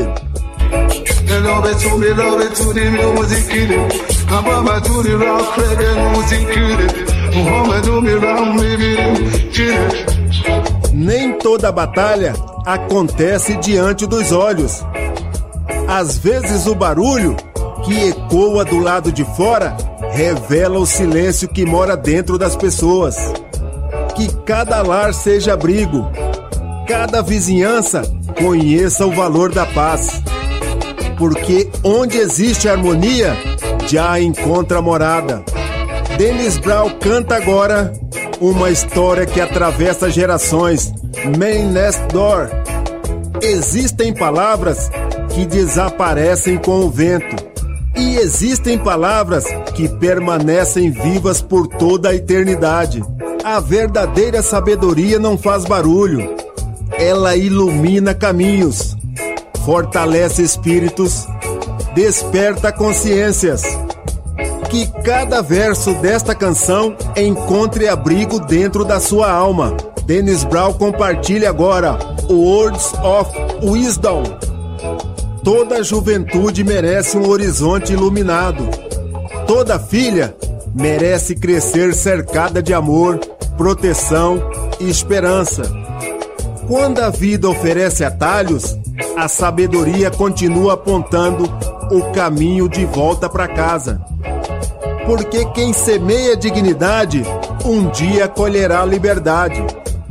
S1: Nem toda batalha acontece diante dos olhos. Às vezes o barulho que ecoa do lado de fora revela o silêncio que mora dentro das pessoas. Que cada lar seja abrigo, cada vizinhança conheça o valor da paz. Porque onde existe harmonia, já encontra morada. Dennis Brown canta agora uma história que atravessa gerações. Man Next Door. Existem palavras que desaparecem com o vento. E existem palavras que permanecem vivas por toda a eternidade. A verdadeira sabedoria não faz barulho. Ela ilumina caminhos, fortalece espíritos, desperta consciências. Que cada verso desta canção encontre abrigo dentro da sua alma. Dennis Brown compartilha agora Words of Wisdom. Toda juventude merece um horizonte iluminado. Toda filha merece crescer cercada de amor, proteção e esperança. Quando a vida oferece atalhos, a sabedoria continua apontando o caminho de volta para casa. Porque quem semeia dignidade, um dia colherá liberdade.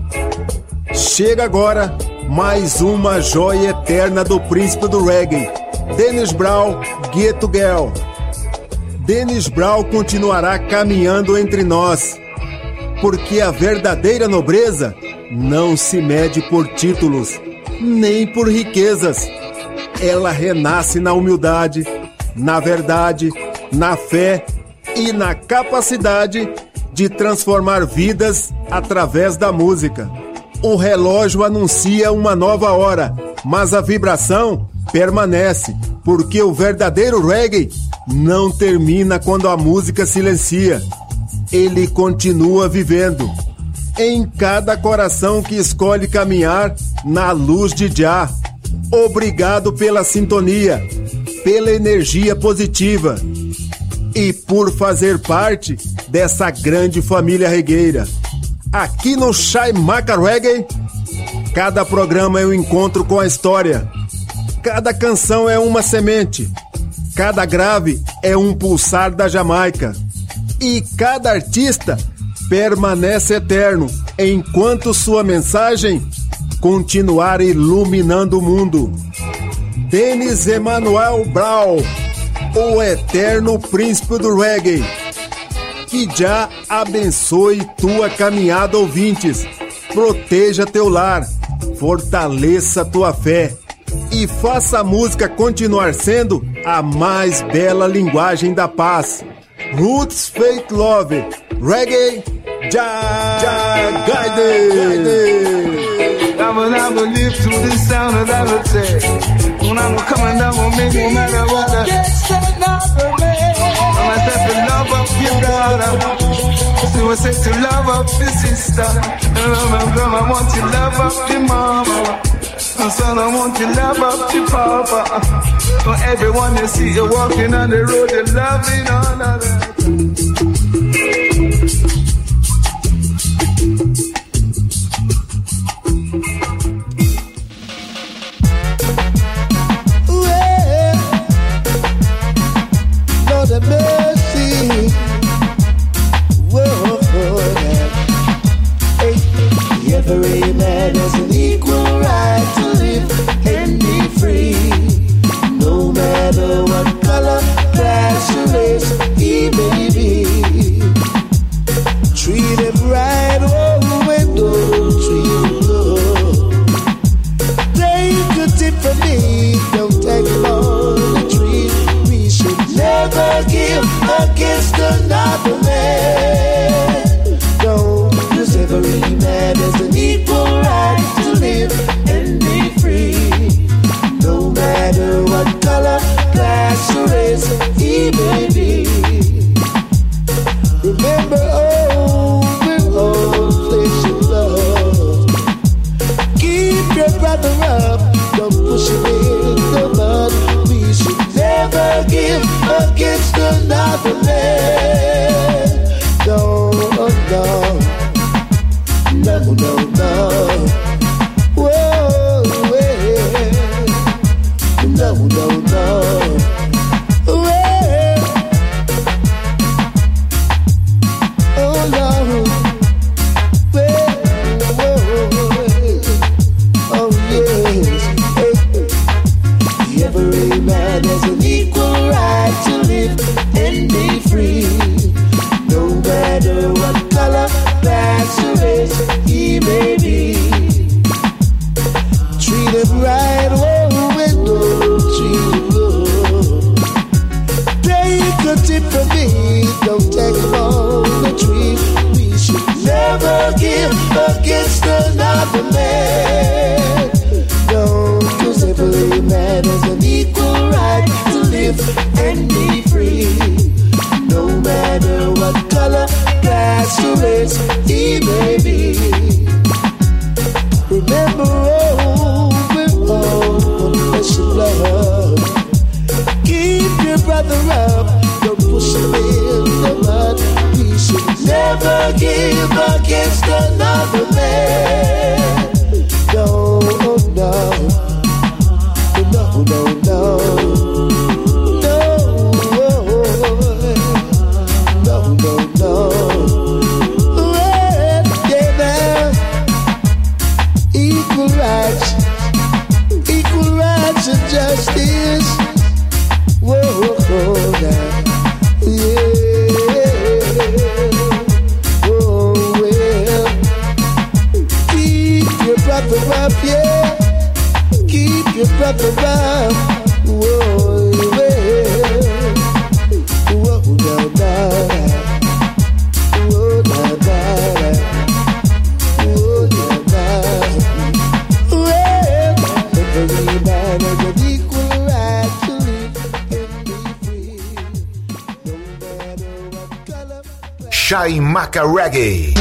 S1: Chega agora mais uma joia eterna do príncipe do reggae, Dennis Brown, Ghetto Girl. Dennis Brown continuará caminhando entre nós, porque a verdadeira nobreza não se mede por títulos, nem por riquezas. Ela renasce na humildade, na verdade, na fé e na capacidade de transformar vidas através da música. O relógio anuncia uma nova hora, mas a vibração permanece, porque o verdadeiro reggae não termina quando a música silencia. Ele continua vivendo em cada coração que escolhe caminhar na luz de Jah. Obrigado pela sintonia, pela energia positiva e por fazer parte dessa grande família regueira. Aqui no Chaimaca Reggae, cada programa é um encontro com a história. Cada canção é uma semente. Cada grave é um pulsar da Jamaica. E cada artista permanece eterno enquanto sua mensagem continuar iluminando o mundo. Dennis Emanuel Brown, o eterno príncipe do reggae, que já abençoe tua caminhada, ouvintes, proteja teu lar, fortaleça tua fé e faça a música continuar sendo a mais bela linguagem da paz. Roots, Faith, Love, Reggae, Jah Guide.
S16: I will live to the sound of that would say, when I'm coming down with me, no matter what. I'm a step to love up your brother. So I said to love up your sister. I want to love up your mama. Son, I want to love up your papa. For everyone you see you walking on the road, you're loving all of that.
S3: Lord have mercy. Whoa, hey. Every man has an equal right to live and be free, no matter what color, class, or race he may be. Treat him right, oh, and don't treat him low. Take a tip from me, don't take him on the tree. We should never give against another man. Don't, 'cause every man has an equal right to live and be free, no matter what color, class, or race he may be. Remember, oh, we're all flesh and blood. Keep your brother up, don't push him in the mud. We should never give against another man. No, no, no, no, no. Whoa, yeah. No, no, no. He may be. Treat him right, oh, and don't treat him low. Take a tip from me, don't take him on the tree. We should never give against another man. No, 'cause every man has an equal right to live and be free, no matter what color, class, or race he may be. Remember, oh, we're all flesh and blood. Keep your brother up, don't push him in the mud. We should never give against another man. No, no, no, no, no. Equal rights and justice. Whoa, now. Yeah. Oh, well. Keep your brother up, yeah. Keep your brother up. Whoa, well. Whoa, now, now. Whoa, now, now. Whoa, now, now. Every man has an equal right to live and be free, no matter what color.
S2: Chaimaca Reggae.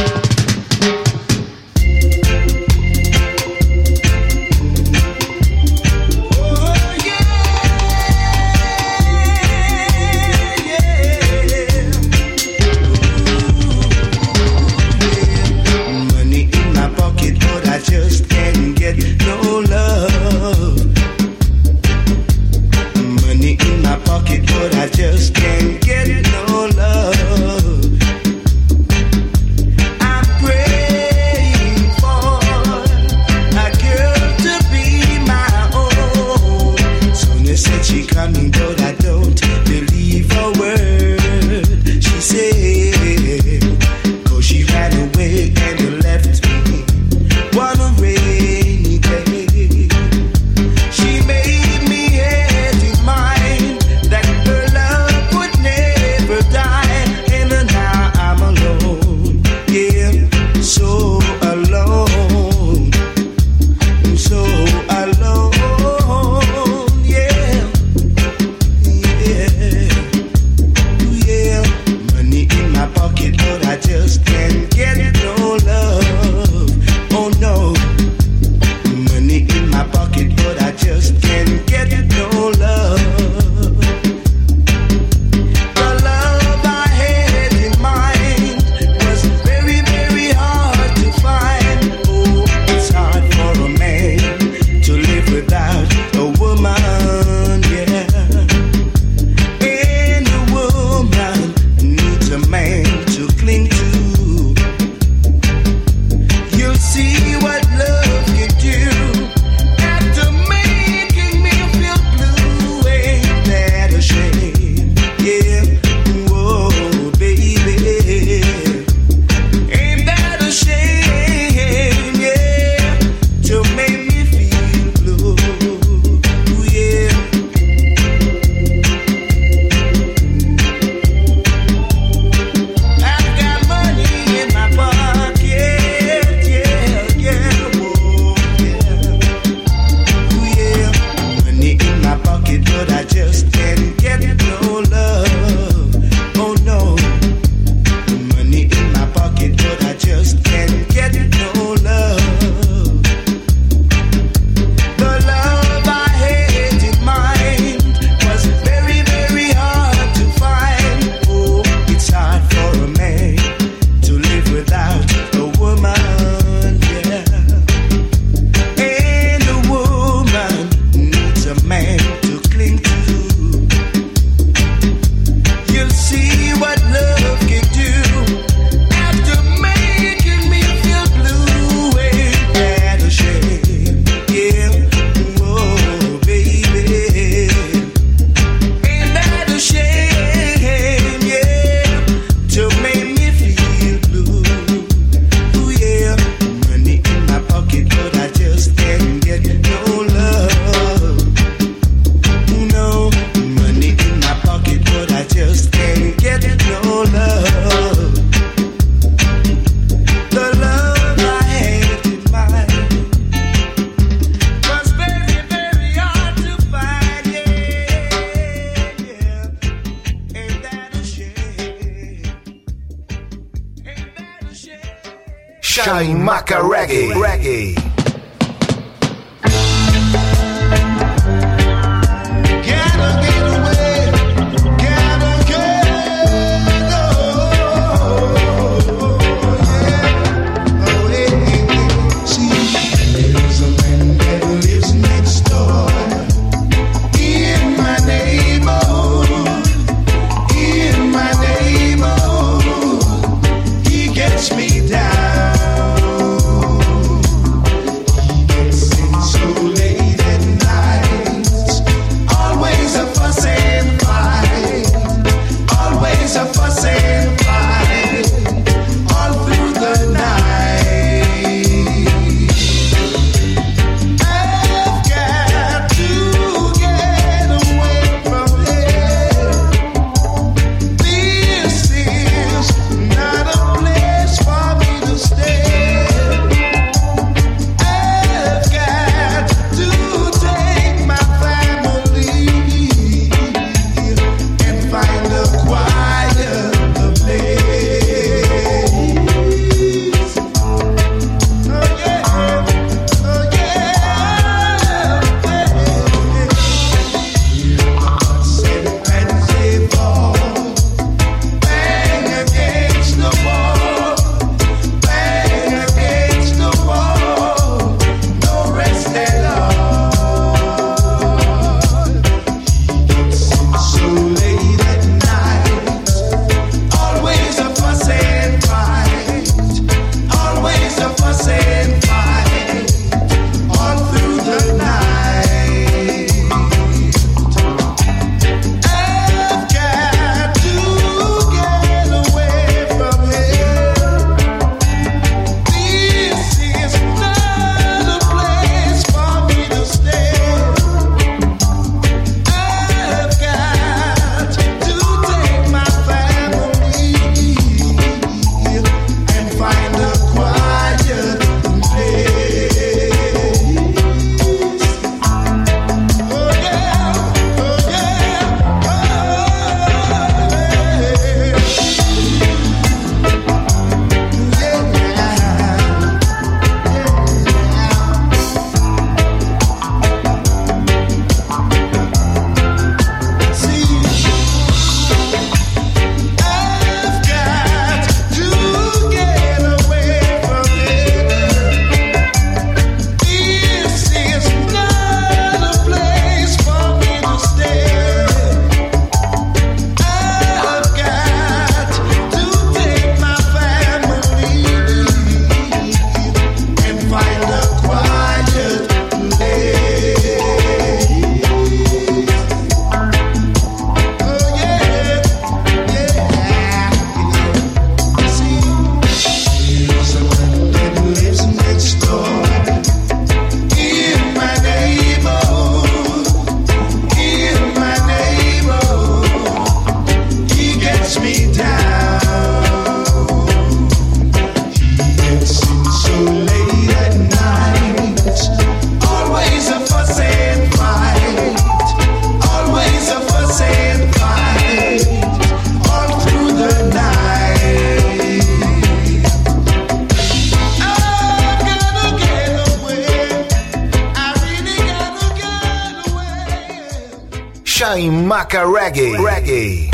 S3: Just can't get no love. I'm
S2: Chaimaca Reggae. Chaimaca Reggae.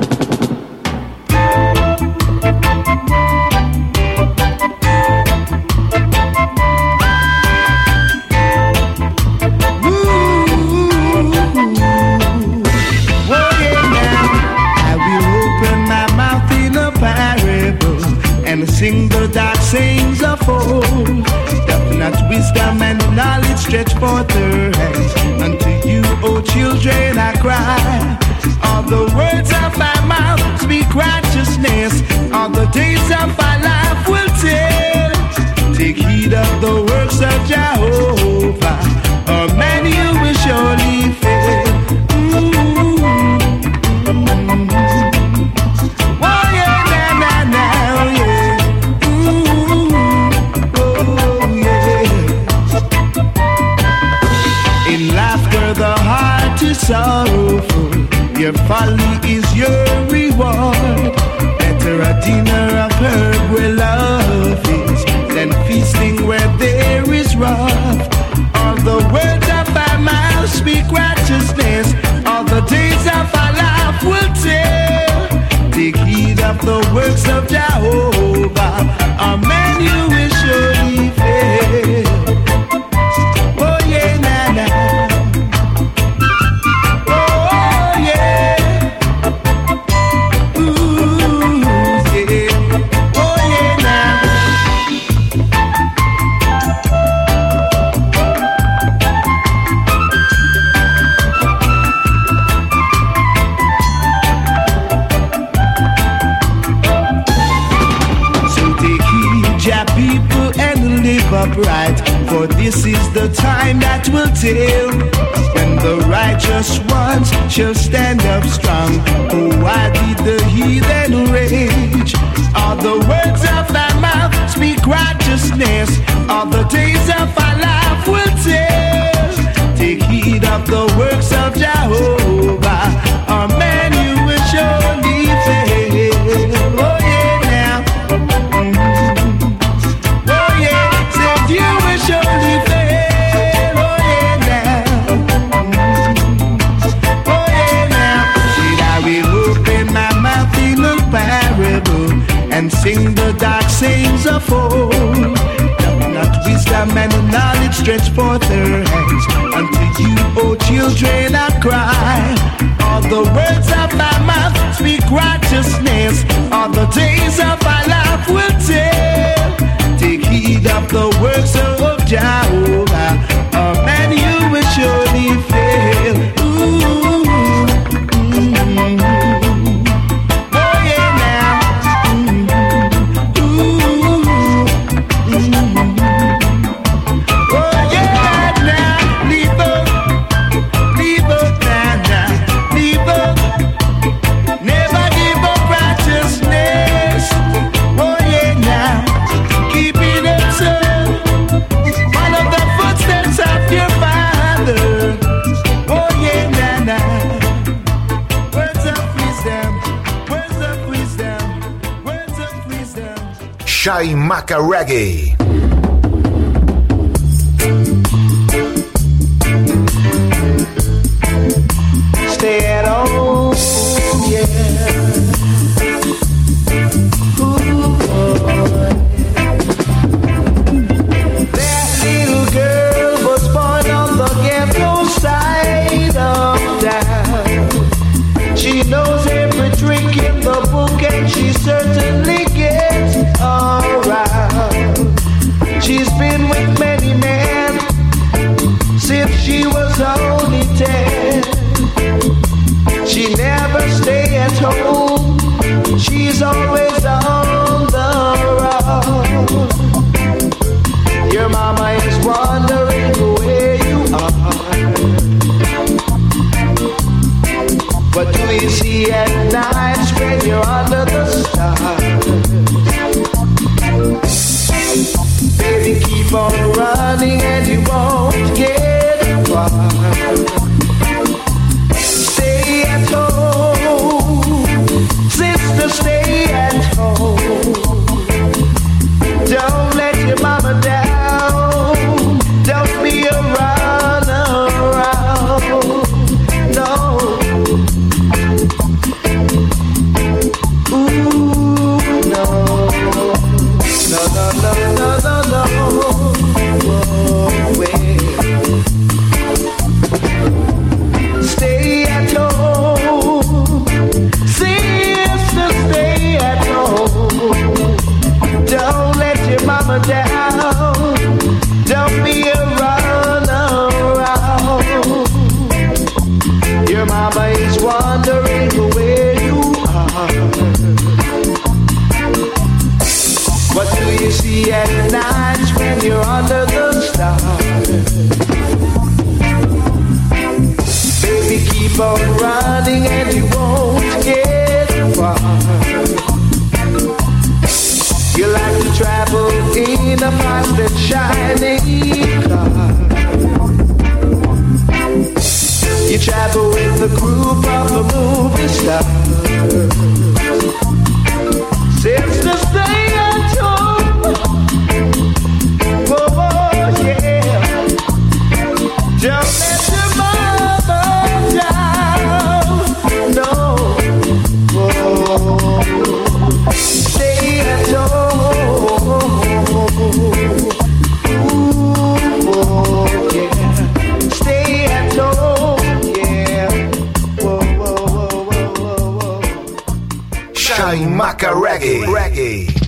S17: Sing the dark sayings of old. Definite wisdom and knowledge stretch forth her hands. Unto you, O children, I cry. All the words of my mouth speak righteousness. All the days of my life will tell. Take heed of the works of Jehovah, or man you will surely fail. Sorrowful, your folly is your reward. Better a dinner of herb where love is than speak righteousness. All the days of our life will tell. Take heed of the works of Jehovah. Amen, you will surely fail. Oh yeah, na na. Oh yeah. Ooh yeah. Oh yeah, na. People and live upright, for this is the time that will tell, when the righteous ones shall stand up strong. Oh, why did the heathen rage? All the words of thy mouth speak righteousness. All the days of our life will tell. Take heed of the works of Jehovah. Amen, you will surely fail. Oh yeah, now. You will surely fail, oh yeah now. Oh yeah now. See, I will open my mouth in a parable and sing the dark sayings of old. Not wisdom and knowledge stretch forth their hands unto you, O children, I cry. All the words of my mouth speak righteousness. All the days of our life will tell. Take heed of the works of Jehovah. Amen, you will surely fail. Ooh, oh yeah now. Oh yeah now. Leave up now. Leave up. Never give up righteousness. Oh yeah now. Keep it up, son. Follow the footsteps of your father. Oh yeah, na na. Words of wisdom, words of wisdom, words of wisdom.
S2: Chaimaca Reggae.
S3: Stay at home, yeah. Ooh, boy. That little girl was born on the ghetto side of town. She knows every trick in the book and she certainly gets around. She's been with many men since she was only 10. She never stays at home. She's always on the road. Your mama is wondering where you are. What do you see at night when you're under the stars? Baby, keep on running and you won't get far. Stay at home, sister, stay at home. Don't let your mama down. Don't be a runaround. No. Ooh, no. No, no, no, no, no, no. Oh, wait. Stay at home. Sister, stay at home. Don't let your mama down. Don't be a runaround. Your mama is wondering where you are. What do you see at night when you're under the stars? Baby, keep on running and you won't get far. You like to travel in a fast and shining car. You travel with a group of a movie stars. Sister, stay at home. Oh, yeah. Don't let your mind
S2: Chaimaca Reggae.